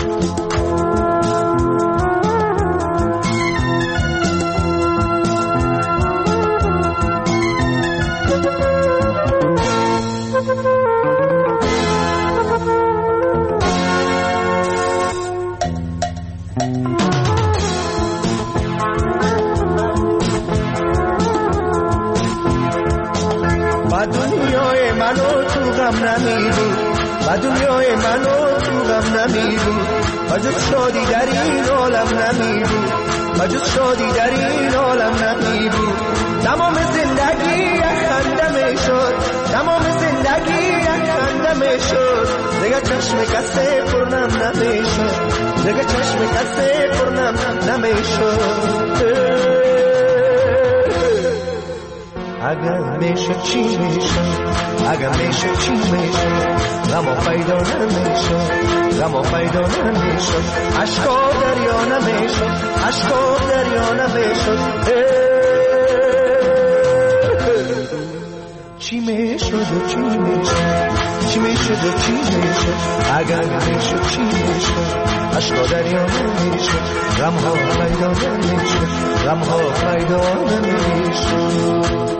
و دنیای من و تو غم نمی بود و جز شادی در این عالم نمی بود و جز شادی در این عالم نمی بود. تمام زندگی یک خنده می شد، تمام زندگی یک خنده می شد، دیگه چشم کسی پرنم نمی شد، دیگه چشم کسی پرنم نمی شد. اگر میشه چی میشه، اگر میشه چی میشه، غم پیدا نمیشه، غم پیدا نمیشه، عشقا دریا نمیشه، عشقا دریا نمیشه. چی میشه و چی میشه، چی میشد و چی میشد اگر میشد چی میشد عشقا دریا نمیشد غم ها پیدا نمیشد غم ها پیدا نمیشد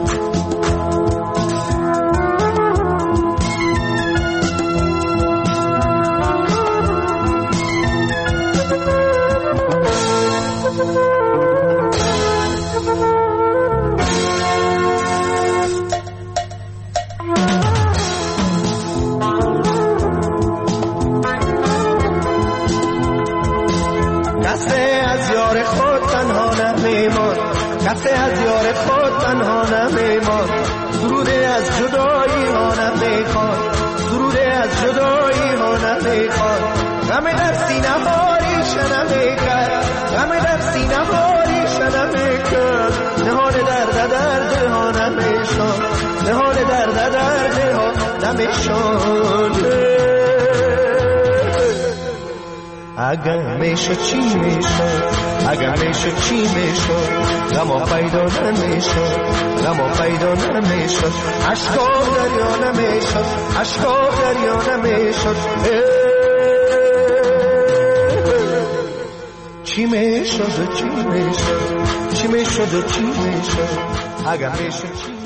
کسی از یار خود تنها نمیمان سروده از جدایی ها نمیخواد سروده از جدایی ها نمیخواد غم در سینه ها ریشه نمیکرد غم در سینه ها ریشه نمیکرد نهان درد درد ها نمیشد نهان درد درد ها نمیشد اگر میشه چی میشه اگر میشه چی میشه غم پیدا نمیشه غم پیدا نمیشه عشقا دریا نمیشه عشقا دریا نمیشه چی میشه چی میشه چی میشه چی میشه اگر میشه چی